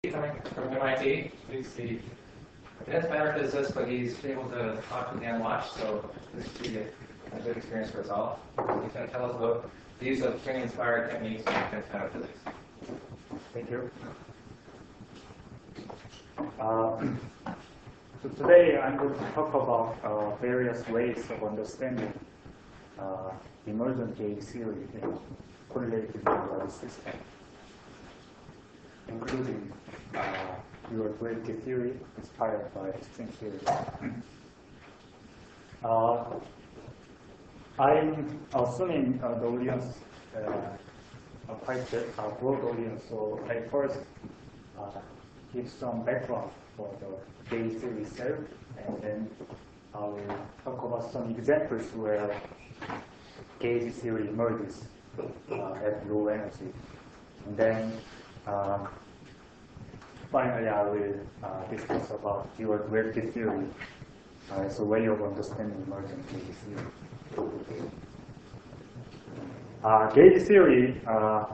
Coming from MIT. He's the advanced matter physicist, but he's able to talk to the unwatched, so this should be a good experience for us all. He's going to tell us about the use of string-inspired techniques in advanced matter physics. Thank you. So today I'm going to talk about various ways of understanding emergent gauge theory in correlated memory system, including your duality theory inspired by string theory. I'm assuming the audience quite a broad audience, so I first give some background for the gauge theory itself, and then I will talk about some examples where gauge theory emerges at low energy. And then finally I will discuss about your duality theory as a way of understanding emergent gauge theory. Gauge theory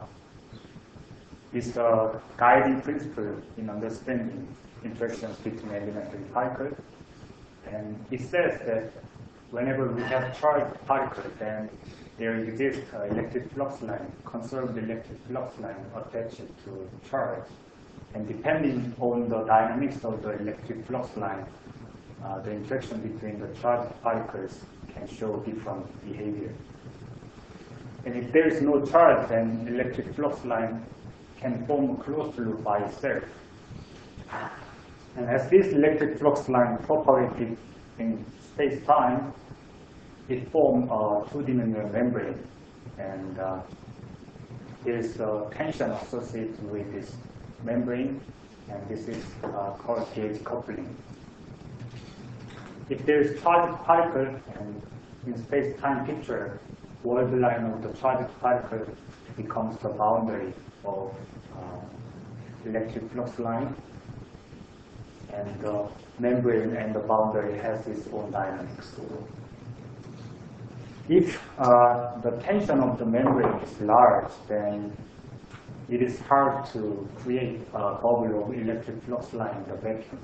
is the guiding principle in understanding interactions between elementary particles. And it says that whenever we have charged particles, then there exists an electric flux line, conserved electric flux line attached to charge. And depending on the dynamics of the electric flux line, the interaction between the charged particles can show different behavior. And if there is no charge, then electric flux line can form a closed loop by itself. And as this electric flux line propagated in space-time, it formed a two-dimensional membrane. And there is a tension associated with this membrane, and this is called gauge coupling. If there is charged particle, and in space-time picture, word line of the charged particle becomes the boundary of electric flux line, and the membrane and the boundary has its own dynamics. If the tension of the membrane is large, then it is hard to create a bubble of electric flux line in the vacuum.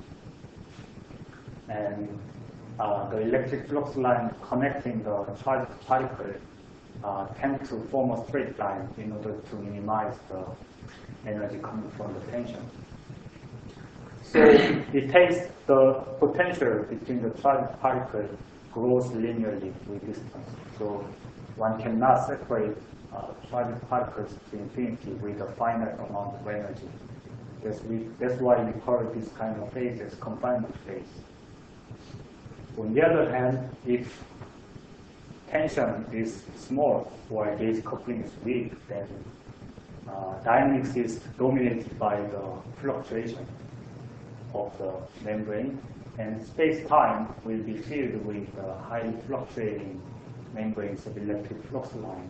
And the electric flux line connecting the charged particle tend to form a straight line in order to minimize the energy coming from the tension. So it takes the potential between the charged particle grows linearly with distance. So one cannot separate charged particles to infinity with a finite amount of energy. That's why we call this kind of phase as confinement phase. On the other hand, if tension is small while gauge coupling is weak, then dynamics is dominated by the fluctuation of the membrane, and space-time will be filled with highly fluctuating membranes of electric flux line.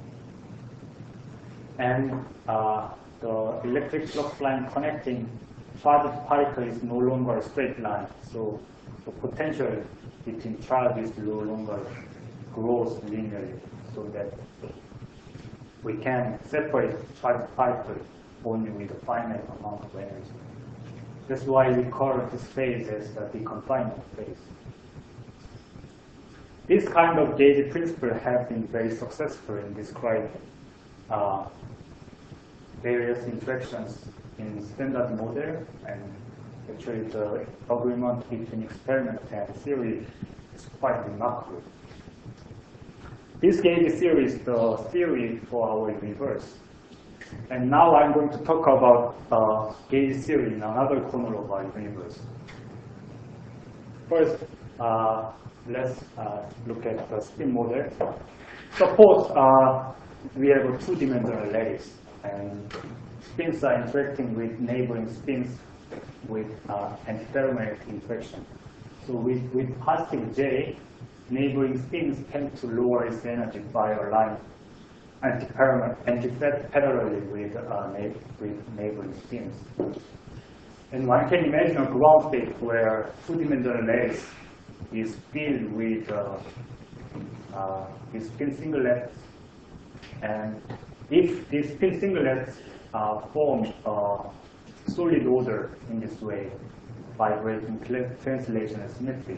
And the electric flux line connecting charged particle is no longer a straight line, so the potential between charges no longer grows linearly, so that we can separate charged particle only with a finite amount of energy. That's why we call this phase as the deconfinement phase. This kind of gauge principle has been very successful in describing various interactions in standard model, and actually the agreement between experiment and theory is quite remarkable. This gauge theory is the theory for our universe. And now I'm going to talk about gauge theory in another corner of our universe. First, let's look at the spin model. Suppose we have a two-dimensional lattice, and spins are interacting with neighboring spins with antiferromagnetic interaction. So with positive J, neighboring spins tend to lower its energy by a line antiparallelly with neighboring spins. And one can imagine a ground state where two-dimensional lattice is filled with spin singlets, and if these spin singlets form solid order in this way by breaking translation and symmetry.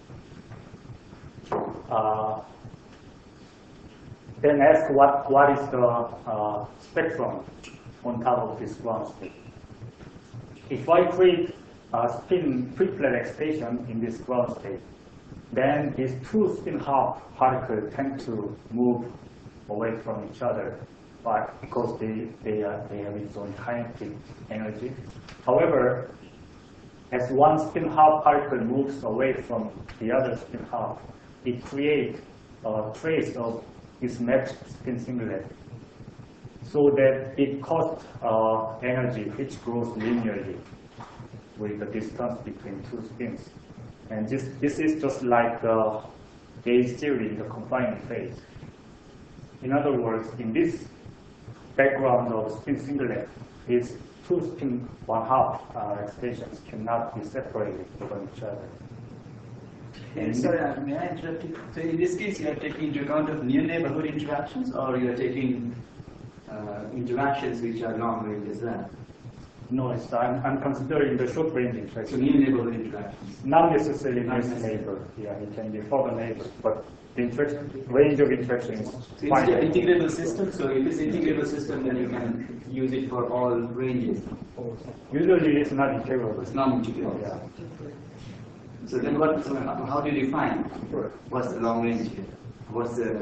Then ask what is the spectrum on top of this ground state. If I create a spin triplet excitation in this ground state, then these two spin half particles tend to move away from each other, but because they have its own kinetic energy. However, as one spin half particle moves away from the other spin half, it creates a trace of this matched spin singlet, so that it costs energy which grows linearly with the distance between two spins. And this is just like the gauge theory in the confining phase. In other words, in this background of spin singlet, these two spin one-half excitations cannot be separated from each other. Sorry, may I interrupt you? So in this case, you are taking into account of near neighborhood interactions, or you are taking interactions which are long range as well? No, I'm considering the short range So interaction. near neighborhood interactions. Not necessarily Not next necessarily. neighbor. Yeah, it can be further neighbor, but the range of interaction is So it's an finite. integrable system, so if it's an integrable system, then you can use it for all ranges. Usually it's not integrable. It's non-integrable. Yeah. So then how do you define what's the long range here? What's the,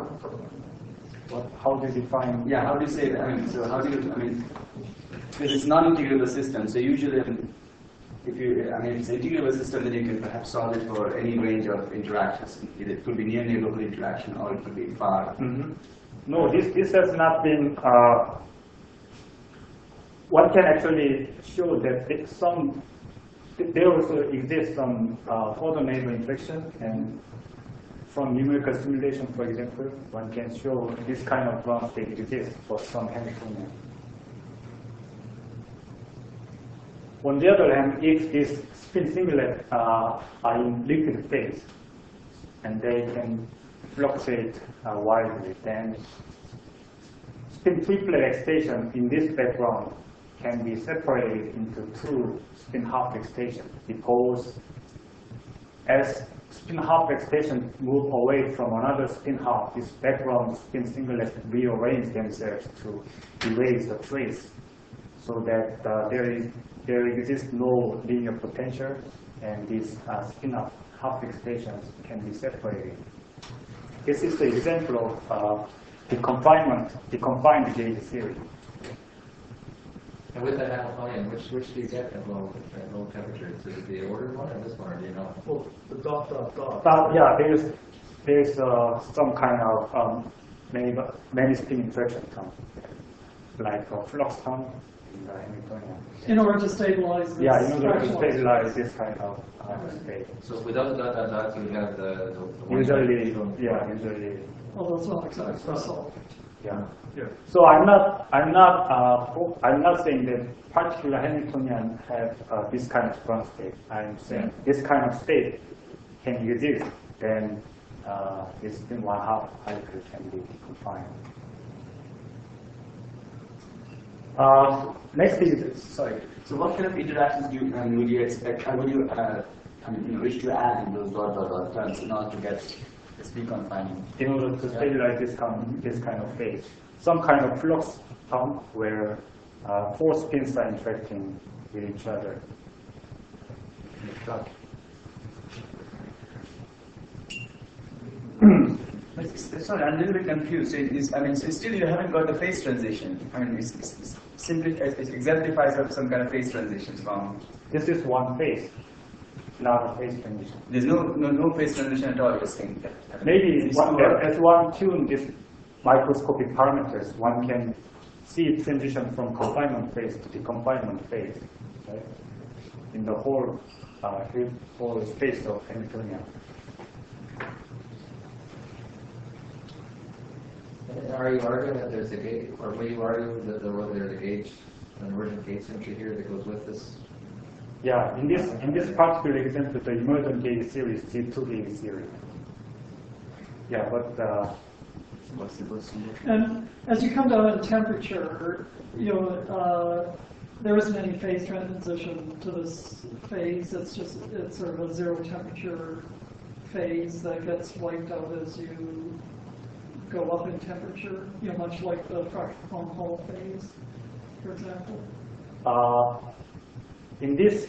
How do you define? yeah, how do you say that? So how do you, because it's non-integrable system, so usually, if it's an integrable system, then you can perhaps solve it for any range of interactions. It could be near neighborhood interaction, or it could be far. Mhm. No, this has not been. One can actually show that there also exists some further neighbor interaction, and from numerical simulation, for example, one can show this kind of ground state exists for some Hamiltonian. On the other hand, if these spin singlet are in liquid phase and they can fluctuate wildly, then spin triplet excitation in this background can be separated into two spin half excitation, because as spin half excitation move away from another spin half, this background spin singlet rearrange themselves to erase the trace, so that there exists no linear potential, and these spin half excitations can be separated. This is the example of the confined gauge theory. And with that Hamiltonian, which do you get at low temperatures? Is it the ordered one or this one, or do you know? Well, the dot. But yeah, there's some kind of many spin interaction term, like a flux term in the Hamiltonian. In order to stabilize this. Yeah, in order to fractional stabilize this kind of state. So without the dot, you have the one Usually, dimensional- yeah, usually. Although it's not exactly solved. Yeah. Yeah. So I'm not saying that particular Hamiltonian have this kind of ground state. I'm saying this kind of state can exist, then this spin one half particle can be confined. Next is sorry. So what kind of interactions would you expect? Would you wish to add in those dot terms in order to get this deconfining? In order to stabilize this kind of phase, some kind of flux term where four spins are interacting with each other. Sorry, I'm a little bit confused. So still you haven't got the phase transition. It exemplifies some kind of phase transitions from. This is one phase, not a phase transition. There's no phase transition at all. You're saying that. Maybe as one tune these microscopic parameters, one can see transition from confinement phase to deconfinement phase, right? In the whole space of Hamiltonian. Are you arguing that there's a gauge, or were you arguing that there's a gauge, an emergent gauge symmetry here that goes with this? Yeah, in this particular example, the emergent gauge theory is G2 gauge theory. Yeah, but What's the question? And as you come down in temperature, there isn't any phase transition to this phase. It's sort of a zero temperature phase that gets wiped out as you go up in temperature, much like the fractal Hall phase, for example. In this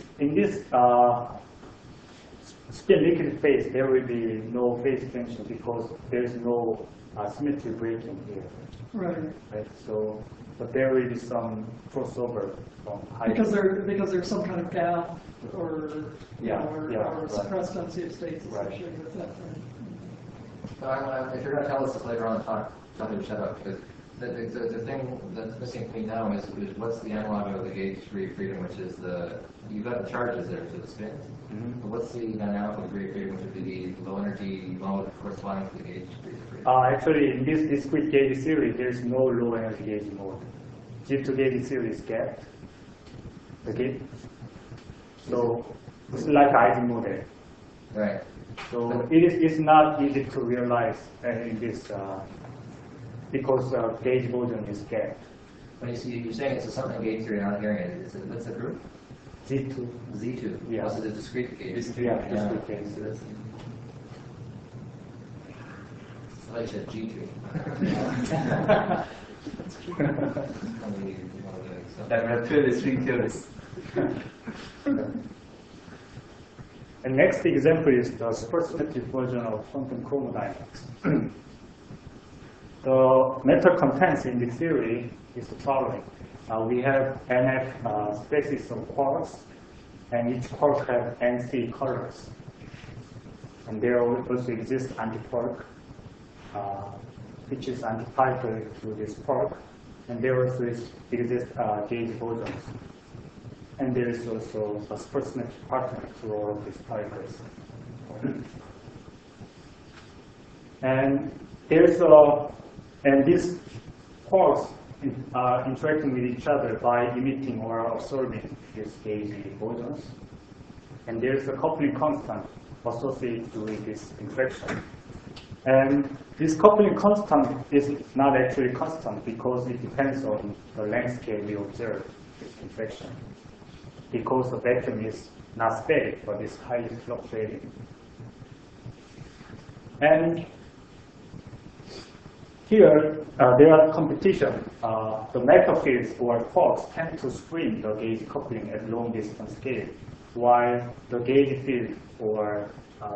spin liquid phase, there will be no phase tension because there's no symmetry breaking here. Right. So, but there will be some crossover from high. Because there's some kind of gap or right. suppressed density of states associated with that. So if you're going to tell us this later on, tell me to shut up, because the thing that's missing for me now is what's the analog of the gauge degree of freedom, which is you've got the charges there to the spins. But what's the analog of degree of freedom, which would be the low energy mode corresponding to the gauge degree of freedom? Actually, in this discrete gauge theory, there's no low energy gauge mode. G2 gauge theory is gapped. Okay? So it's like Ising model. Right. So it's not easy to realize in this because gauge volume is gapped. When you're saying it's a something gauge theory, I'm not hearing it. What's the group? Z2. Z2. Yeah. Also the discrete gauge. Discrete gauge. I like that G2. That we have two discrete theories. And next example is the supersymmetric version of quantum chromodynamics. The metal contents in this theory is the following. We have NF species of quarks, and each quark has NC colors. And there also exists antiquark, which is antiparticle to this quark. And there also exists gauge bosons. And there is also a supersymmetric partner to all of these particles. And these quarks are interacting with each other by emitting or absorbing these gauge bosons. And there's a coupling constant associated with this interaction. And this coupling constant is not actually constant because it depends on the length scale we observe this interaction. Because the vacuum is not static, but is highly fluctuating. And here, there are competition. The matter fields or quarks tend to spring the gauge coupling at long distance scale, while the gauge field or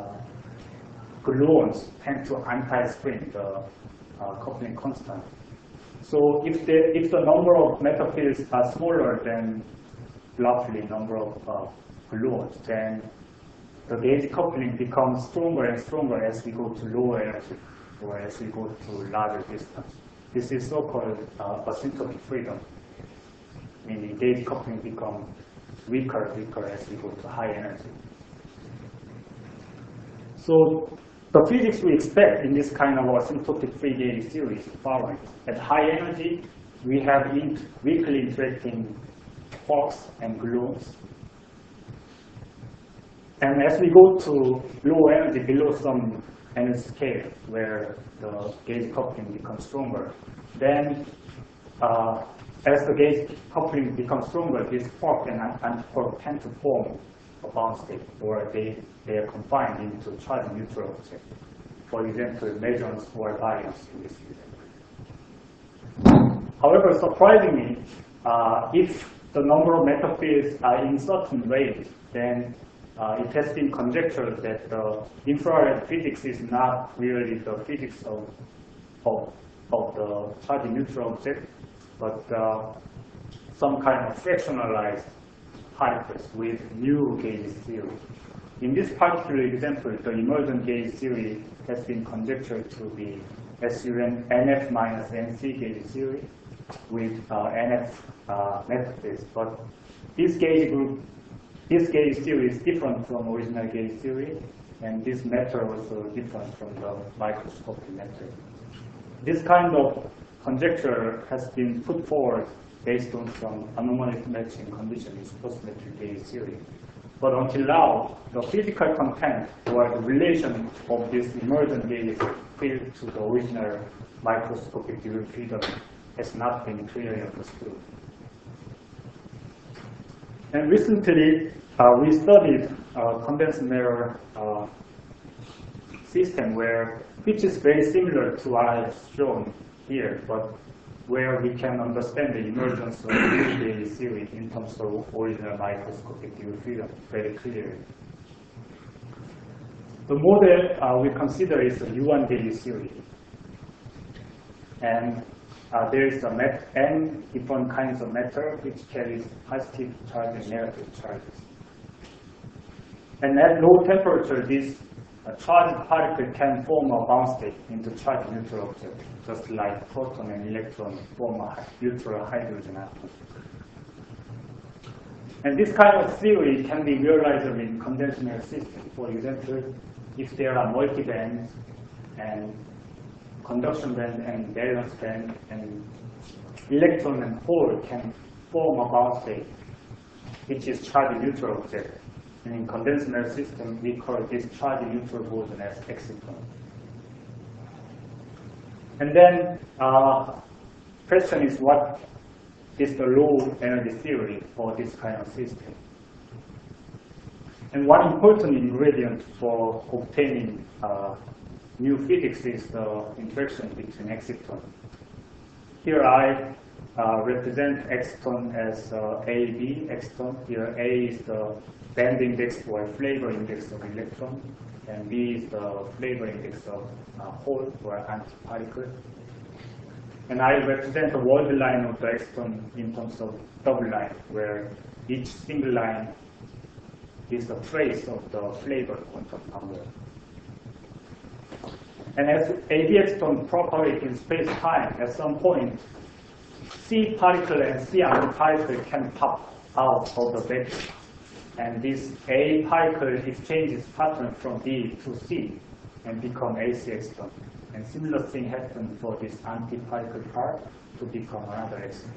gluons tend to anti-spring the coupling constant. So if the number of matter fields are smaller than roughly number of gluons, then the gauge coupling becomes stronger and stronger as we go to lower energy or as we go to larger distance. This is so-called asymptotic freedom, meaning gauge coupling becomes weaker as we go to high energy. So the physics we expect in this kind of asymptotic free gauge theory is the following. At high energy, we have weakly interacting quarks and gluons. And as we go to low energy, below some energy scale, where the gauge coupling becomes stronger, then as the gauge coupling becomes stronger, these quark and antiquark tend to form a bound state, or they are confined into charge neutral object. For example, mesons or ions in this example. However, surprisingly, if the number of matter fields are in certain range, then it has been conjectured that the infrared physics is not really the physics of the charge neutral object, but some kind of fractionalized particles with new gauge theory. In this particular example, the emergent gauge theory has been conjectured to be SUN NF minus NC gauge theory with NF matter fields. But this gauge theory is different from original gauge theory, and this matter also different from the microscopic method. This kind of conjecture has been put forward based on some anomaly matching condition in supersymmetric gauge theory. But until now, the physical content or the relation of this emergent gauge field to the original microscopic degree of freedom has not been clearly understood. And recently, we studied condensed matter system which is very similar to what I've shown here, but where we can understand the emergence of Daly theory in terms of original microscopic degree freedom very clearly. The model we consider is the Yuan Daly theory. And there is n different kinds of matter which carries positive charge and negative charges. And at low temperature, this charged particle can form a bound state into charged neutral object, just like proton and electron form a neutral hydrogen atom. And this kind of theory can be realized in conventional systems. For example, if there are multi-bands and conduction band and valence band, and electron and hole can form a bound state, which is charged neutral object. And in condensed matter system, we call this charged neutral boson as exciton. And then, question is, what is the low energy theory for this kind of system? And one important ingredient for obtaining new physics is the interaction between exciton. Here I represent exciton as AB exciton. Here A is the band index or flavor index of electron, and B is the flavor index of hole or antiparticle. And I represent the word line of the exciton in terms of double line, where each single line is a trace of the flavor quantum number. And as AB exciton propagate in space-time, at some point, C particle and C antiparticle can pop out of the vacuum. And this A particle exchanges pattern from B to C and become AC exciton. And similar thing happens for this antiparticle part to become another exciton.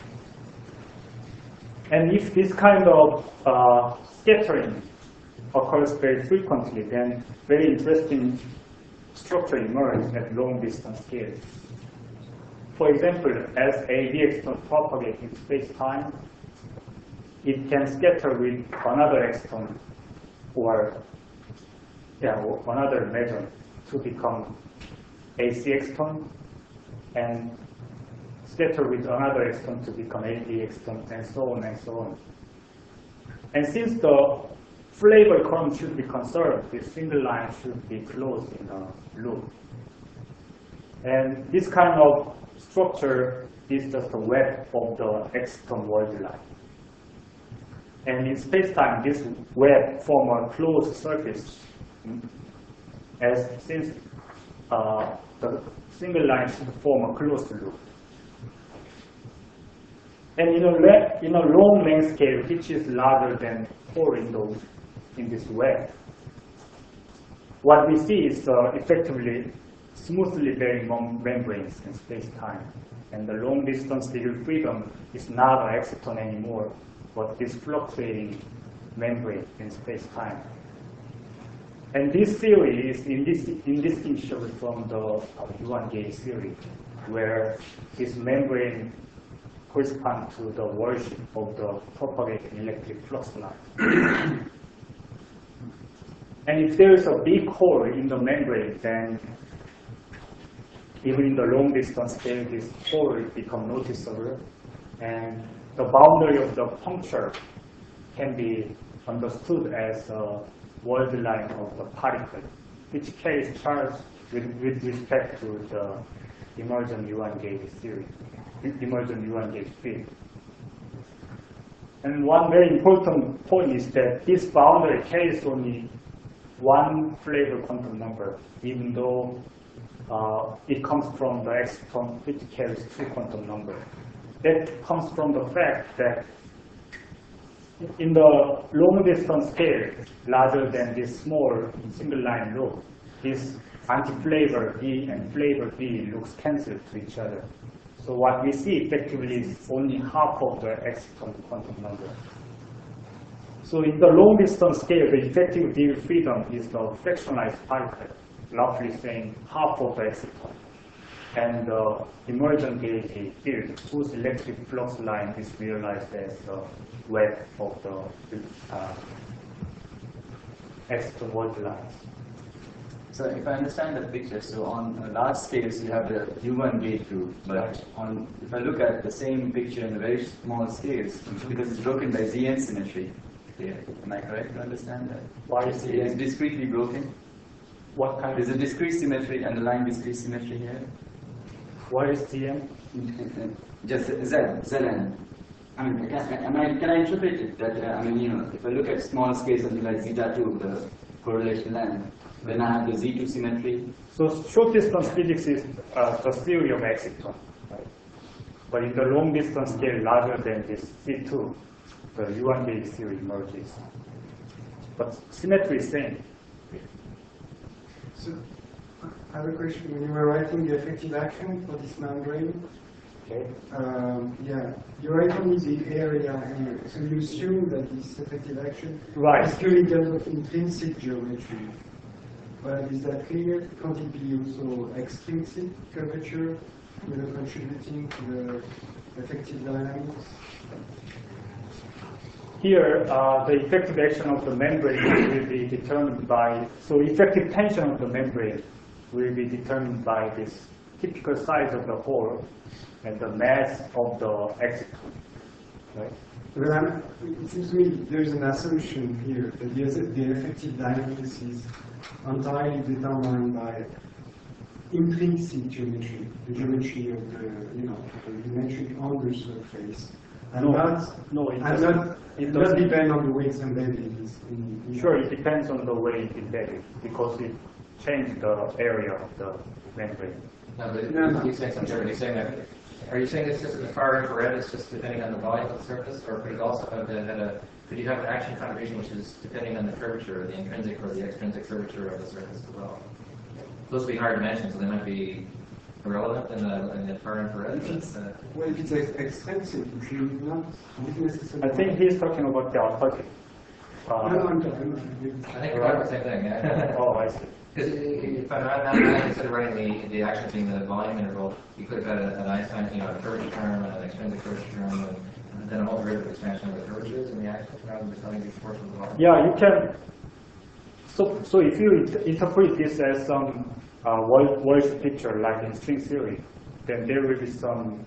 And if this kind of scattering occurs very frequently, then very interesting structure emerges at long distance scale. For example, as AB exciton propagates in space-time, it can scatter with another exciton or another meson to become AC exciton, and scatter with another exciton to become AB exciton, and so on and so on. And since the flavor current should be conserved, this single line should be closed in a loop. And this kind of structure is just a web of the exciton word line. And in space-time, this web forms a closed surface, since the single line should form a closed loop. And in a long length scale, which is larger than 4 windows in this web, what we see is effectively smoothly bearing membranes in space-time. And the long-distance degree freedom is not an exciton anymore, but this fluctuating membrane in space-time. And this theory is indistinguishable from the Yuan Gauge theory, where this membrane corresponds to the worship of the propagating electric flux line. And if there is a big hole in the membrane, then even in the long distance scale, this hole becomes noticeable, and the boundary of the puncture can be understood as a word line of the particle, which carries charge with respect to the emergent Yuan Gauge theory, emergent Yuan Gauge field. And one very important point is that this boundary carries only one flavor quantum number, even though it comes from the exciton which carries 2 quantum numbers. That comes from the fact that in the long distance scale, larger than this small single line loop, this anti-flavor B and flavor B looks cancelled to each other. So what we see effectively is only half of the exciton quantum number. So in the long distance scale, the effective degree freedom is the fractionalized particle, roughly saying half of the exciton. and the emergent gauge field, whose electric flux line is realized as the web of the exciton volt lines. So if I understand the picture, so on large scales you have the U1 gauge group, but if I look at the same picture in the very small scales, because it's broken by ZN symmetry, here, am I correct to understand that? Why is It's discretely broken? What kind There's a discrete symmetry, underlying discrete symmetry here. What is TM? Just Zn. I mean, can I interpret it that, if I look at small scale, something like zeta 2, the correlation length, then I have the Z2 symmetry. So short distance physics is the theory of exciton. Right? But in the long distance scale larger than this C2, the U1 gauge theory emerges. But symmetry is same. So, I have a question. When you were writing the effective action for this membrane, Okay. you write only the area here. So you assume that this effective action Right. is purely in terms of intrinsic geometry. But is that clear? Can't it be also extrinsic curvature, contributing to the effective dynamics? Here, the effective action of the membrane will be determined by, so effective tension of the membrane will be determined by this typical size of the hole and the mass of the exciton. Right? Well, it seems to me there's an assumption here that the effective dynamics is entirely determined by intrinsic geometry, the geometry of the dimension on the surface, and it doesn't depend on the weights embedded in Sure, it depends on the way it's embedded because it changed the area of the membrane. No, but he's saying something. He's saying that. Are you saying it's just the far infrared? It's just depending on the volume of the surface, or could it also have could you have an action contribution which is depending on the curvature, the intrinsic or the extrinsic curvature of the surface as well? Those would be hard dimensions, so they might be irrelevant in the far infrared. Well, if it's extrinsic, it should not necessarily. I think he's talking about the alphabetic. No, I'm talking I think you're right about the same thing. Yeah. Oh, I see. Because if I'm not instead of writing the action being the volume interval, you could have had an Einstein, a curvature term and an extrinsic curvature term, and then a whole derivative expansion of the curvatures in the action rather than telling the proportion of the volume. Yeah, you can. So if you interpret this as some voice picture like in string theory, then there will be some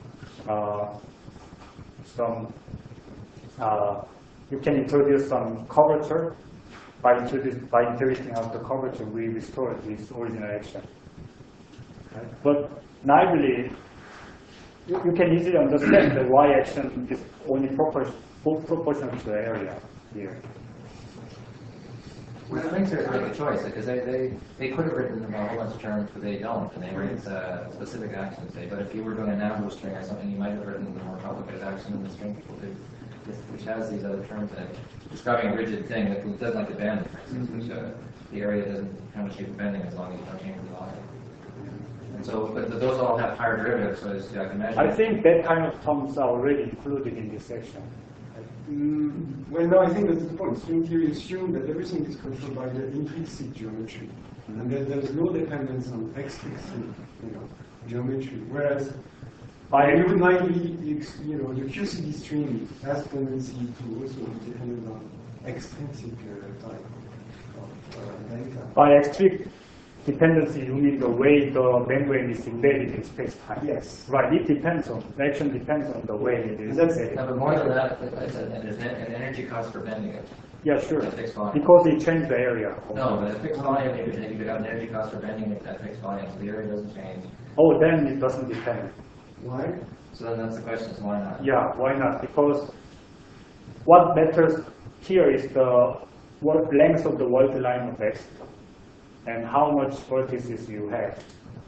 you can introduce some curvature. By integrating out the curvature, we restore this original action. Right? But naively, you can easily understand the y action is only proportional to the area here. Well, it makes it make a choice because they could have written a whole bunch of terms, but they don't, and they write specific actions. But if you were doing a Navajo string or something, you might have written a more complicated action in the string, which has these other terms in it. Describing a rigid thing that doesn't like the bend, for instance, which the area doesn't kind of shape the bending as long as you don't change the volume. And so, but those all have higher derivatives, so as I can imagine. I think that kind of terms are already included in this section. Well, no, I think that's the point. String theory assumes that everything is controlled by the intrinsic geometry, and that there is no dependence on extrinsic, geometry. Whereas, you would naively, the QCD string has tendency to also be dependent on extrinsic type of data. By extrinsic dependency, you mean the way the membrane is embedded in space-time. Yes. Right, it depends on, the action depends on the way it is embedded. But more than that, there's an energy cost for bending it. Yeah, sure. At fixed volume. Because it changed the area. No, but at fixed volume, you could have an energy cost for bending it at fixed volume, so the area doesn't change. Oh, then it doesn't depend. Why? So then that's the question, is why not? Yeah, why not? Because what matters here is the length of the volt line of X and how much vertices you have.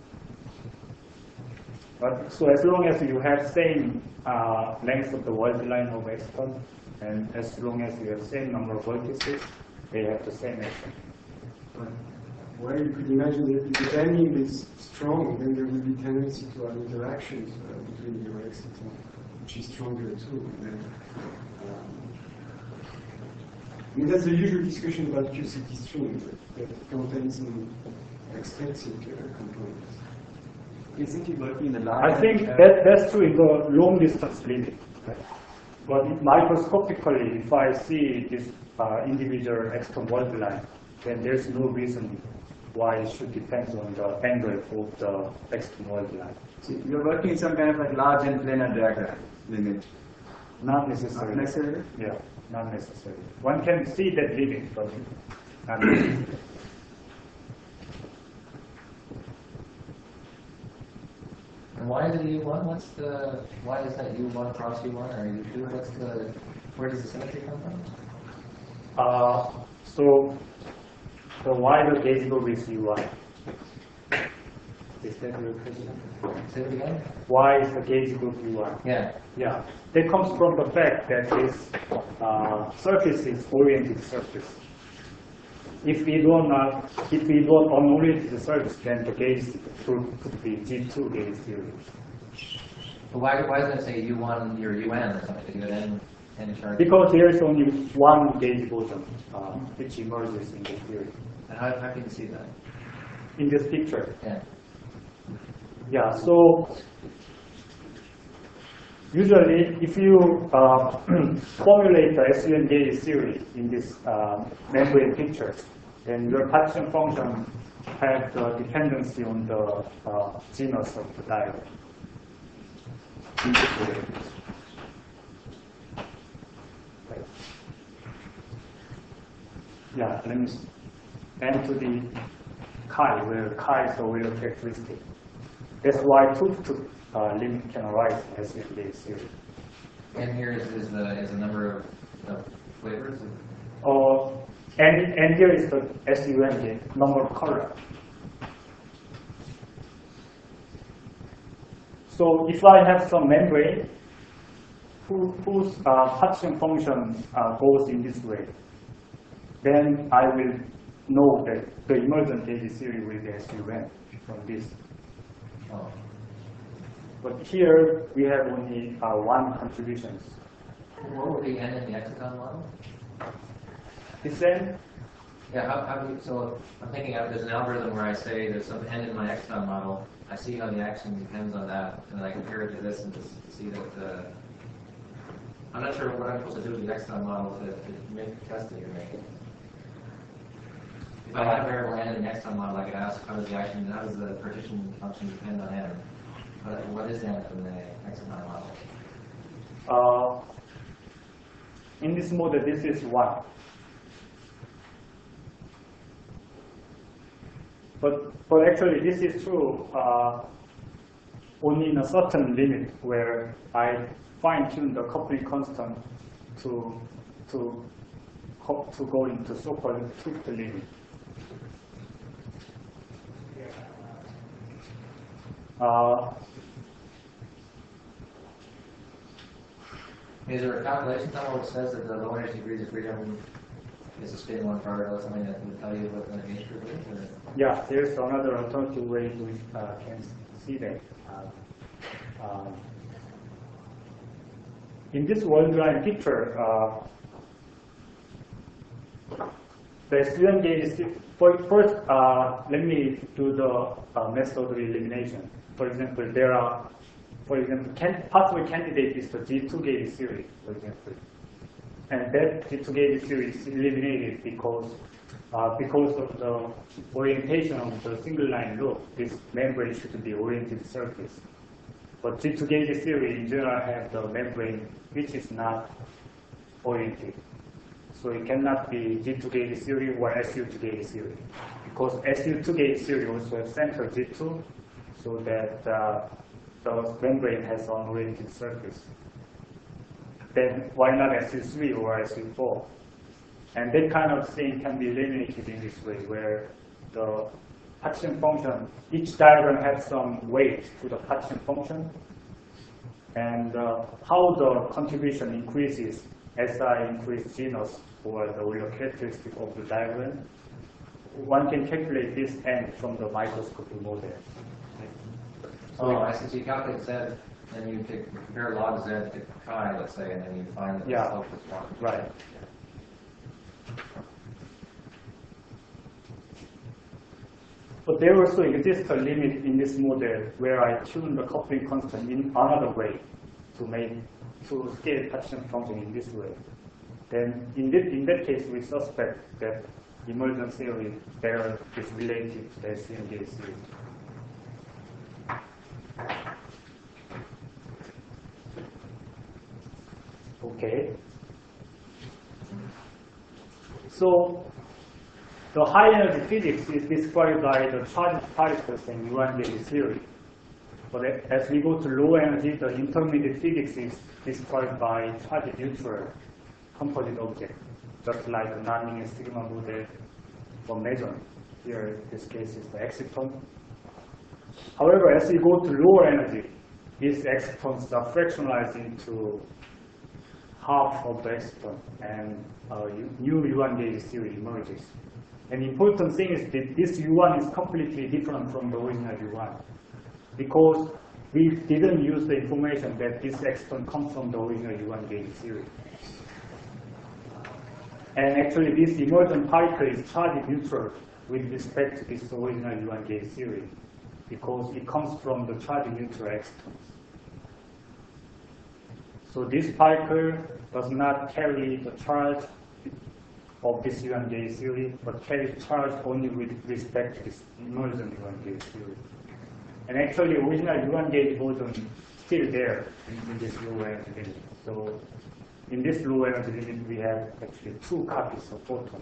But so as long as you have same length of the volt line of X and as long as you have same number of vertices, they have the same action. Well, you could imagine that if the bending is strong, then there will be tendency to have interactions between your exciton, which is stronger too. And then, that's the usual discussion about QCD strings that contains some extrinsic components. Isn't it working in the large? I think that's true in the long distance limit. But microscopically, if I see this individual external world line, then there's no reason why it should depend on the angle of the external world line. So you're working in some kind of like large and planar diagram limit. Not necessarily. Not necessarily? Yeah, not necessarily. One can see that limit, but not necessarily. And why is it U1? Why is that U1 cross U1 or U2? Where does the symmetry come from? So the wider gauge group is U1. Is that your question? Say it again? Why is the gauge group U1? Yeah. Yeah, that comes from the fact that this surface is oriented surface. If we don't unoriented surface, then the gauge could be G2 gauge theory. But why doesn't it say U1 or UN or something? You would N charge. Because there is only one gauge boson which emerges in the theory. And how can you see that? In this picture. Yeah. Yeah, so usually if you formulate the SUN gauge theory in this membrane picture, then your partition function has the dependency on the genus of the diagram. Yeah, let me and to the chi, where chi is the Euler characteristic. That's why tooth limit can arise as in the theory. And here is the number of flavors. And here is the SUN, the number of color. So if I have some membrane whose partition function goes in this way, then I will know that the emergent gauge theory will be SUN from this. Oh. But here we have only one contribution. What would be N in the exciton model? This N? Yeah, how do you, so I'm thinking there's an algorithm where I say there's some N in my exciton model. I see how the action depends on that, and then I compare it to this and just see that I'm not sure what I'm supposed to do with the exciton model to make the test that you're making. If I had a variable N in the exciton model, I could ask how does the partition function depend on N? What is N in the exciton model? In this model, this is 1. But actually, this is true only in a certain limit where I fine-tune the coupling constant to go into so-called tooth limit. Is there a calculation somewhere which says that the low energy degrees of freedom is a spin 1 particle or something that would tell you what the gauge group is? Or? Yeah, there's another alternative way we can see that. In this world line picture, the SUN gauge is first. Let me do the method of elimination. For example, possible candidate is the G2 gauge theory, for example. And that G2 gauge theory is eliminated because of the orientation of the single line loop. This membrane should be oriented surface. But G2 gauge theory in general have the membrane which is not oriented. So it cannot be G2 gauge theory or SU2 gauge theory. Because SU2 gauge theory also has center G2, so that the membrane has unoriented surface. Then why not SU3 or SU4? And that kind of thing can be eliminated in this way, where the partition function, each diagram has some weight to the partition function, and how the contribution increases as I increase genus or the Euler characteristic of the diagram. One can calculate this N from the microscopic model. Oh, I see. So you calculate Z, and you compare log Z to chi, let's say, and then you find that the slope is 1. Right. But there also exists a limit in this model where I tune the coupling constant in another way to scale partition function in this way. Then in that case, we suspect that emergent theory better is related to the SEM-Gauge series. Okay. So the high energy physics is described by the charged particles and Yuan-Gauge theory. But as we go to low energy, the intermediate physics is described by charge neutral composite object, just like the non-linear sigma model for meson. Here, this case is the exciton. However, as we go to lower energy, these excitons are fractionalized into half of the exciton, and new Yuan-Gauge theory emerges. An important thing is that this U1 is completely different from the original U1, because we didn't use the information that this exciton comes from the original Yuan-Gauge theory. And actually, this emergent particle is charge neutral with respect to this original Yuan-Gauge theory, because it comes from the charge neutral excitons. So this particle does not carry the charge of this Yuan-Gauge theory, but carries charge only with respect to this emergent Yuan-Gauge theory. And actually, original Yuan-Gauge version is still there in this low energy limit. So in this low energy limit, we have actually 2 copies of photon.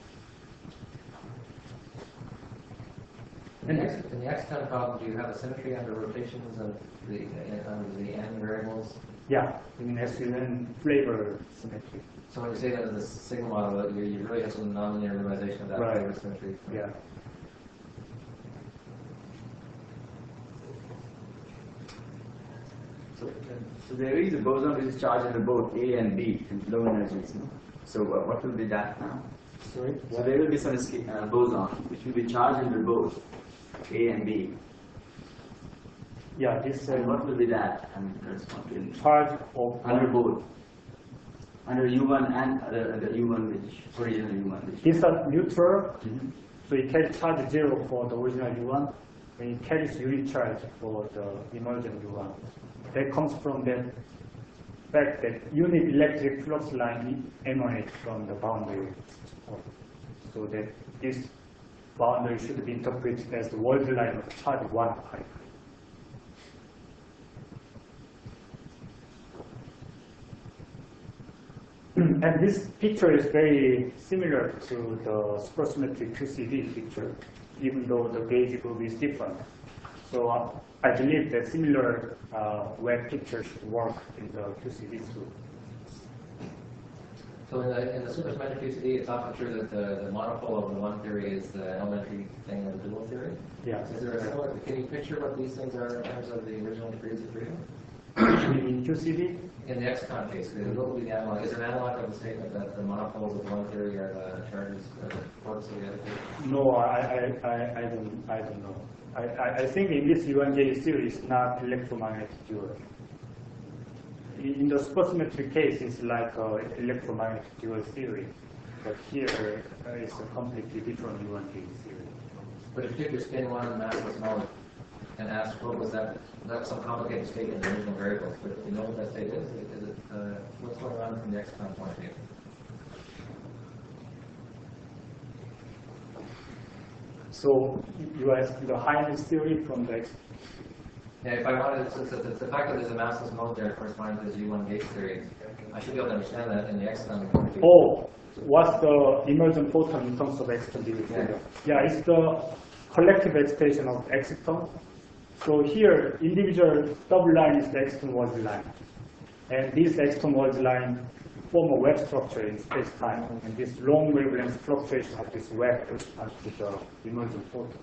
In the exciton problem, do you have a symmetry under rotations of under the n variables? Yeah, in SUN flavor symmetry. So when you say that in the sigma model, you really have some nonlinear minimization of that Right. flavor symmetry. Yeah. So there is a boson which is charged under both A and B in low energies. No? So what will be that now? Sorry? So there will be some boson which will be charged under both A and B. Yeah, this So what will be that? I mean, corresponding charge of under both, under U1 and the U1 which original U1 which. these are neutral, so it carries charge 0 for the original U1, and it carries unit charge for the emergent U1. That comes from the fact that unit electric flux line emanates from the boundary. So that this boundary should be interpreted as the world line of charge 1 particle. And this picture is very similar to the supersymmetric QCD picture, even though the gauge group is different. So I believe that similar web pictures should work in the QCD too. So in the supersymmetric QCD, it's often true that the monopole of the one theory is the elementary thing of the dual theory. Yeah. Is there a similar? Can you picture what these things are in terms of the original degrees of freedom? In QCD? In the exciton case, what would be the analog? Is there an analog of the statement that the monopoles of one theory are the charges, the forces of the other theory? No, I don't know. I think in this Yuan-Gauge theory is not electromagnetic dual. In the supersymmetric case, it's like electromagnetic dual theory, but here it's a completely different Yuan-Gauge theory. But if you took your spin 1 massless mode and asked what was that, that's some complicated state in the original variables, but do you know what that state is? Is it what's going on from the exciton point of view? So you ask the highness theory from the Yeah, if I wanted, so the fact that there's a massless mode there corresponding to this U1 gauge theory, I should be able to understand that in the exciton point of view. Oh, what's the emergent photon in terms of exciton distribution? Yeah, it's the collective excitation of exciton. So here, individual double line is the exciton Wurtz line. And this exciton Wurtz line form a web structure in space-time. And this long wavelength fluctuation of this web corresponds to the emergent photon.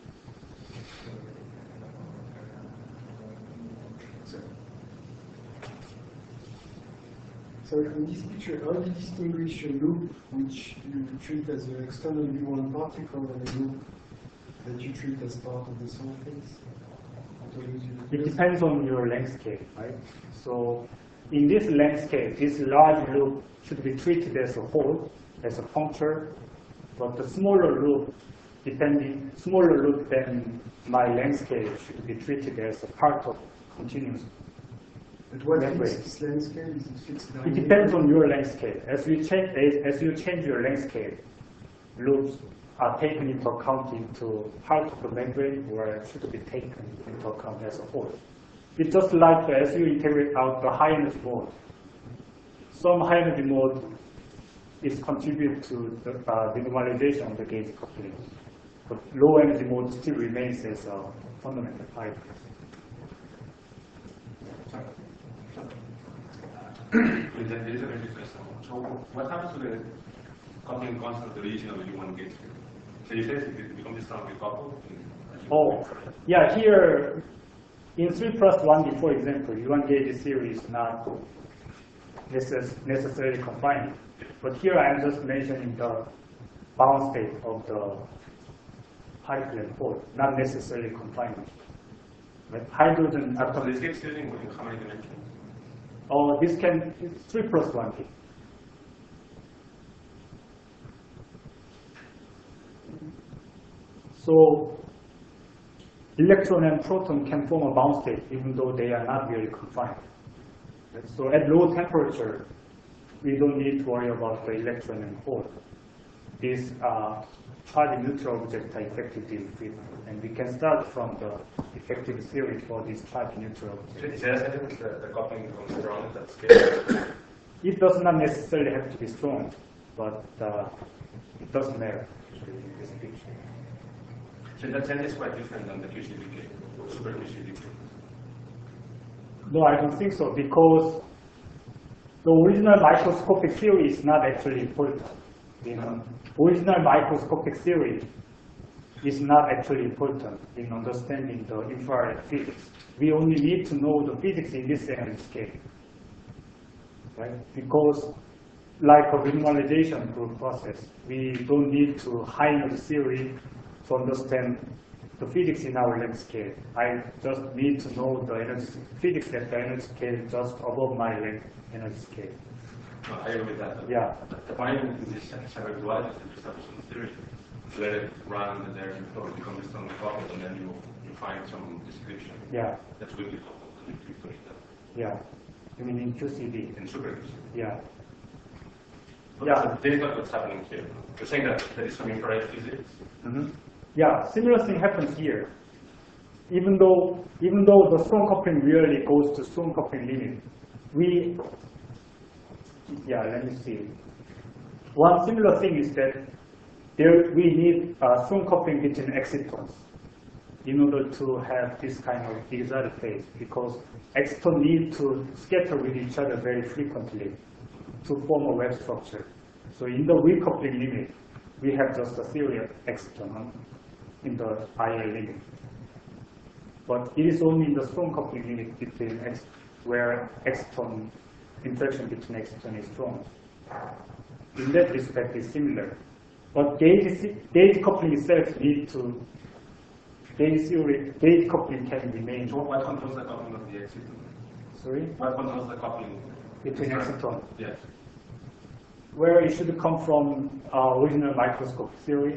So in this picture, how do you distinguish a loop which you treat as an external U1 particle and a loop that you treat as part of the surface? It depends on your landscape, right? So in this landscape, this large loop should be treated as a whole, as a puncture, but the smaller loop depending, smaller loop than my landscape should be treated as a part of continuous. But what membrane. is this landscape? Is it fixed It diameter? depends on your landscape. As you change your landscape, loops are taken into account into part of the membrane, or should be taken into account as a whole. It's just like as you integrate out the high energy mode. Some high energy mode is contribute to the minimalization of the gauge coupling, but low energy mode still remains as a fundamental type. There is a very question. So what happens to the coupling constant duration of the U1 gauge? So you say it becomes strongly coupled? Oh, yeah, here in 3+1D, for example, U1 gauge theory is not necessarily confined. But here I'm just mentioning the bound state of the particle pole, not necessarily confinement. But hydrogen So atom. this gauge theory in how many dimensions? Oh, this can, it's 3+1D. So electron and proton can form a bound state even though they are not really confined. So at low temperature, we don't need to worry about the electron and hole. These charge neutral objects are effectively free, and we can start from the effective theory for these charge neutral objects. Is there a sense that the coupling becomes strong at that scale? It does not necessarily have to be strong, but it doesn't matter in this picture. So that sense is quite different than the QCD, super QCD. No, I don't think so, because the original microscopic theory is not actually important. Original microscopic theory is not actually important in understanding the infrared physics. We only need to know the physics in this energy scale, right? Because like a minimalization group process, we don't need to high energy theory to understand the physics in our length scale. I just need to know the energy physics at the energy scale just above my length energy scale. No, I agree with that. Yeah. The point in this separate duality is to establish some theory. Let it run, and there you become strongly coupled, and then you find some description. Yeah. That's weakly coupled, and you push that. Yeah. You mean in QCD? And super QCD. Yeah. But Yeah. this is not what's happening here. You're saying that there is some infrared physics. Yeah, similar thing happens here. Even though the strong coupling really goes to strong coupling limit, let me see. One similar thing is that we need strong coupling between excitons in order to have this kind of excited phase, because excitons need to scatter with each other very frequently to form a wave structure. So in the weak coupling limit, we have just a theory of exciton in the IL limit. But it is only in the strong coupling limit between where exciton interaction between exciton is strong. In that respect, it's similar. But gauge coupling itself needs to gauge coupling can remain. So what controls the coupling of the exciton? Sorry, What controls the coupling? between exciton. Yes. Where it should come from original microscope theory,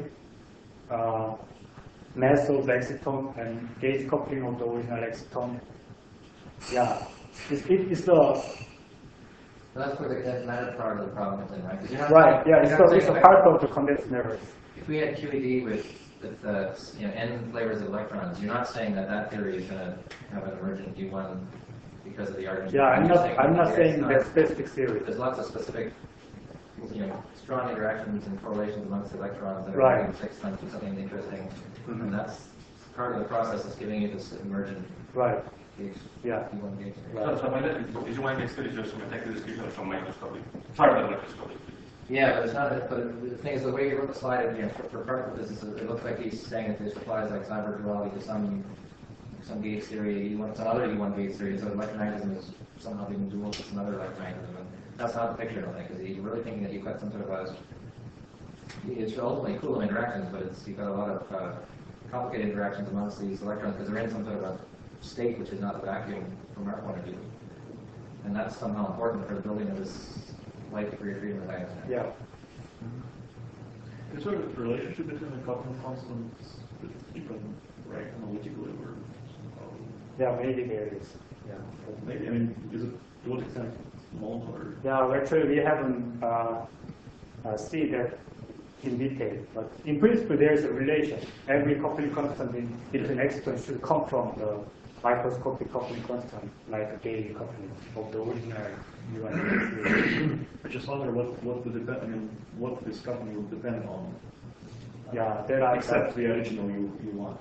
mass of the exciton and gauge coupling of the original exciton. Yeah, it's the So that's where that's another part of the problem then, right? 'Cause you're not right. saying- Yeah, you're it's not a saying, like, part of the condensed matter. If we had QED with n flavors of electrons, you're not saying that theory is going to have an emergent U1 because of the argument. Yeah, I'm not that saying it's that specific theory. There's lots of specific, strong interactions and correlations amongst electrons that are Right. having 6 times to something interesting, and that's part of the process that's giving you this emergent Right. gauge, Yeah. U1 gauge. Right. So is one gauge theory just a technical description of some microscopic, part of the microscopic? Yeah, but it's not. But the thing is, the way you wrote the slide, for particle physics, it looks like he's saying that this applies like cyber duality to some gauge theory, some other U1 gauge theory. So electromagnetism is somehow being dual to some other electromagnetism. And that's not the picture, I don't think, because you're really thinking that you've got some sort of a. It's ultimately cool interactions, but you've got a lot of complicated interactions amongst these electrons because they're in some sort of a state which is not a vacuum from our point of view, and that's somehow important for the building of this light degree of freedom that I understand. Yeah. Is there a relationship between the coupling constants that you can write analytically or somehow? Yeah, maybe there is. Yeah. Maybe, I mean, is it to what extent known or? Yeah, actually we haven't seen that in detail, but in principle there is a relation. Every coupling constant between excitons should come from the microscopic coupling constant, like a Gauge coupling of the original U1. I just wonder what would depend, I mean, what this coupling would depend on. Yeah, there are Except the original you want.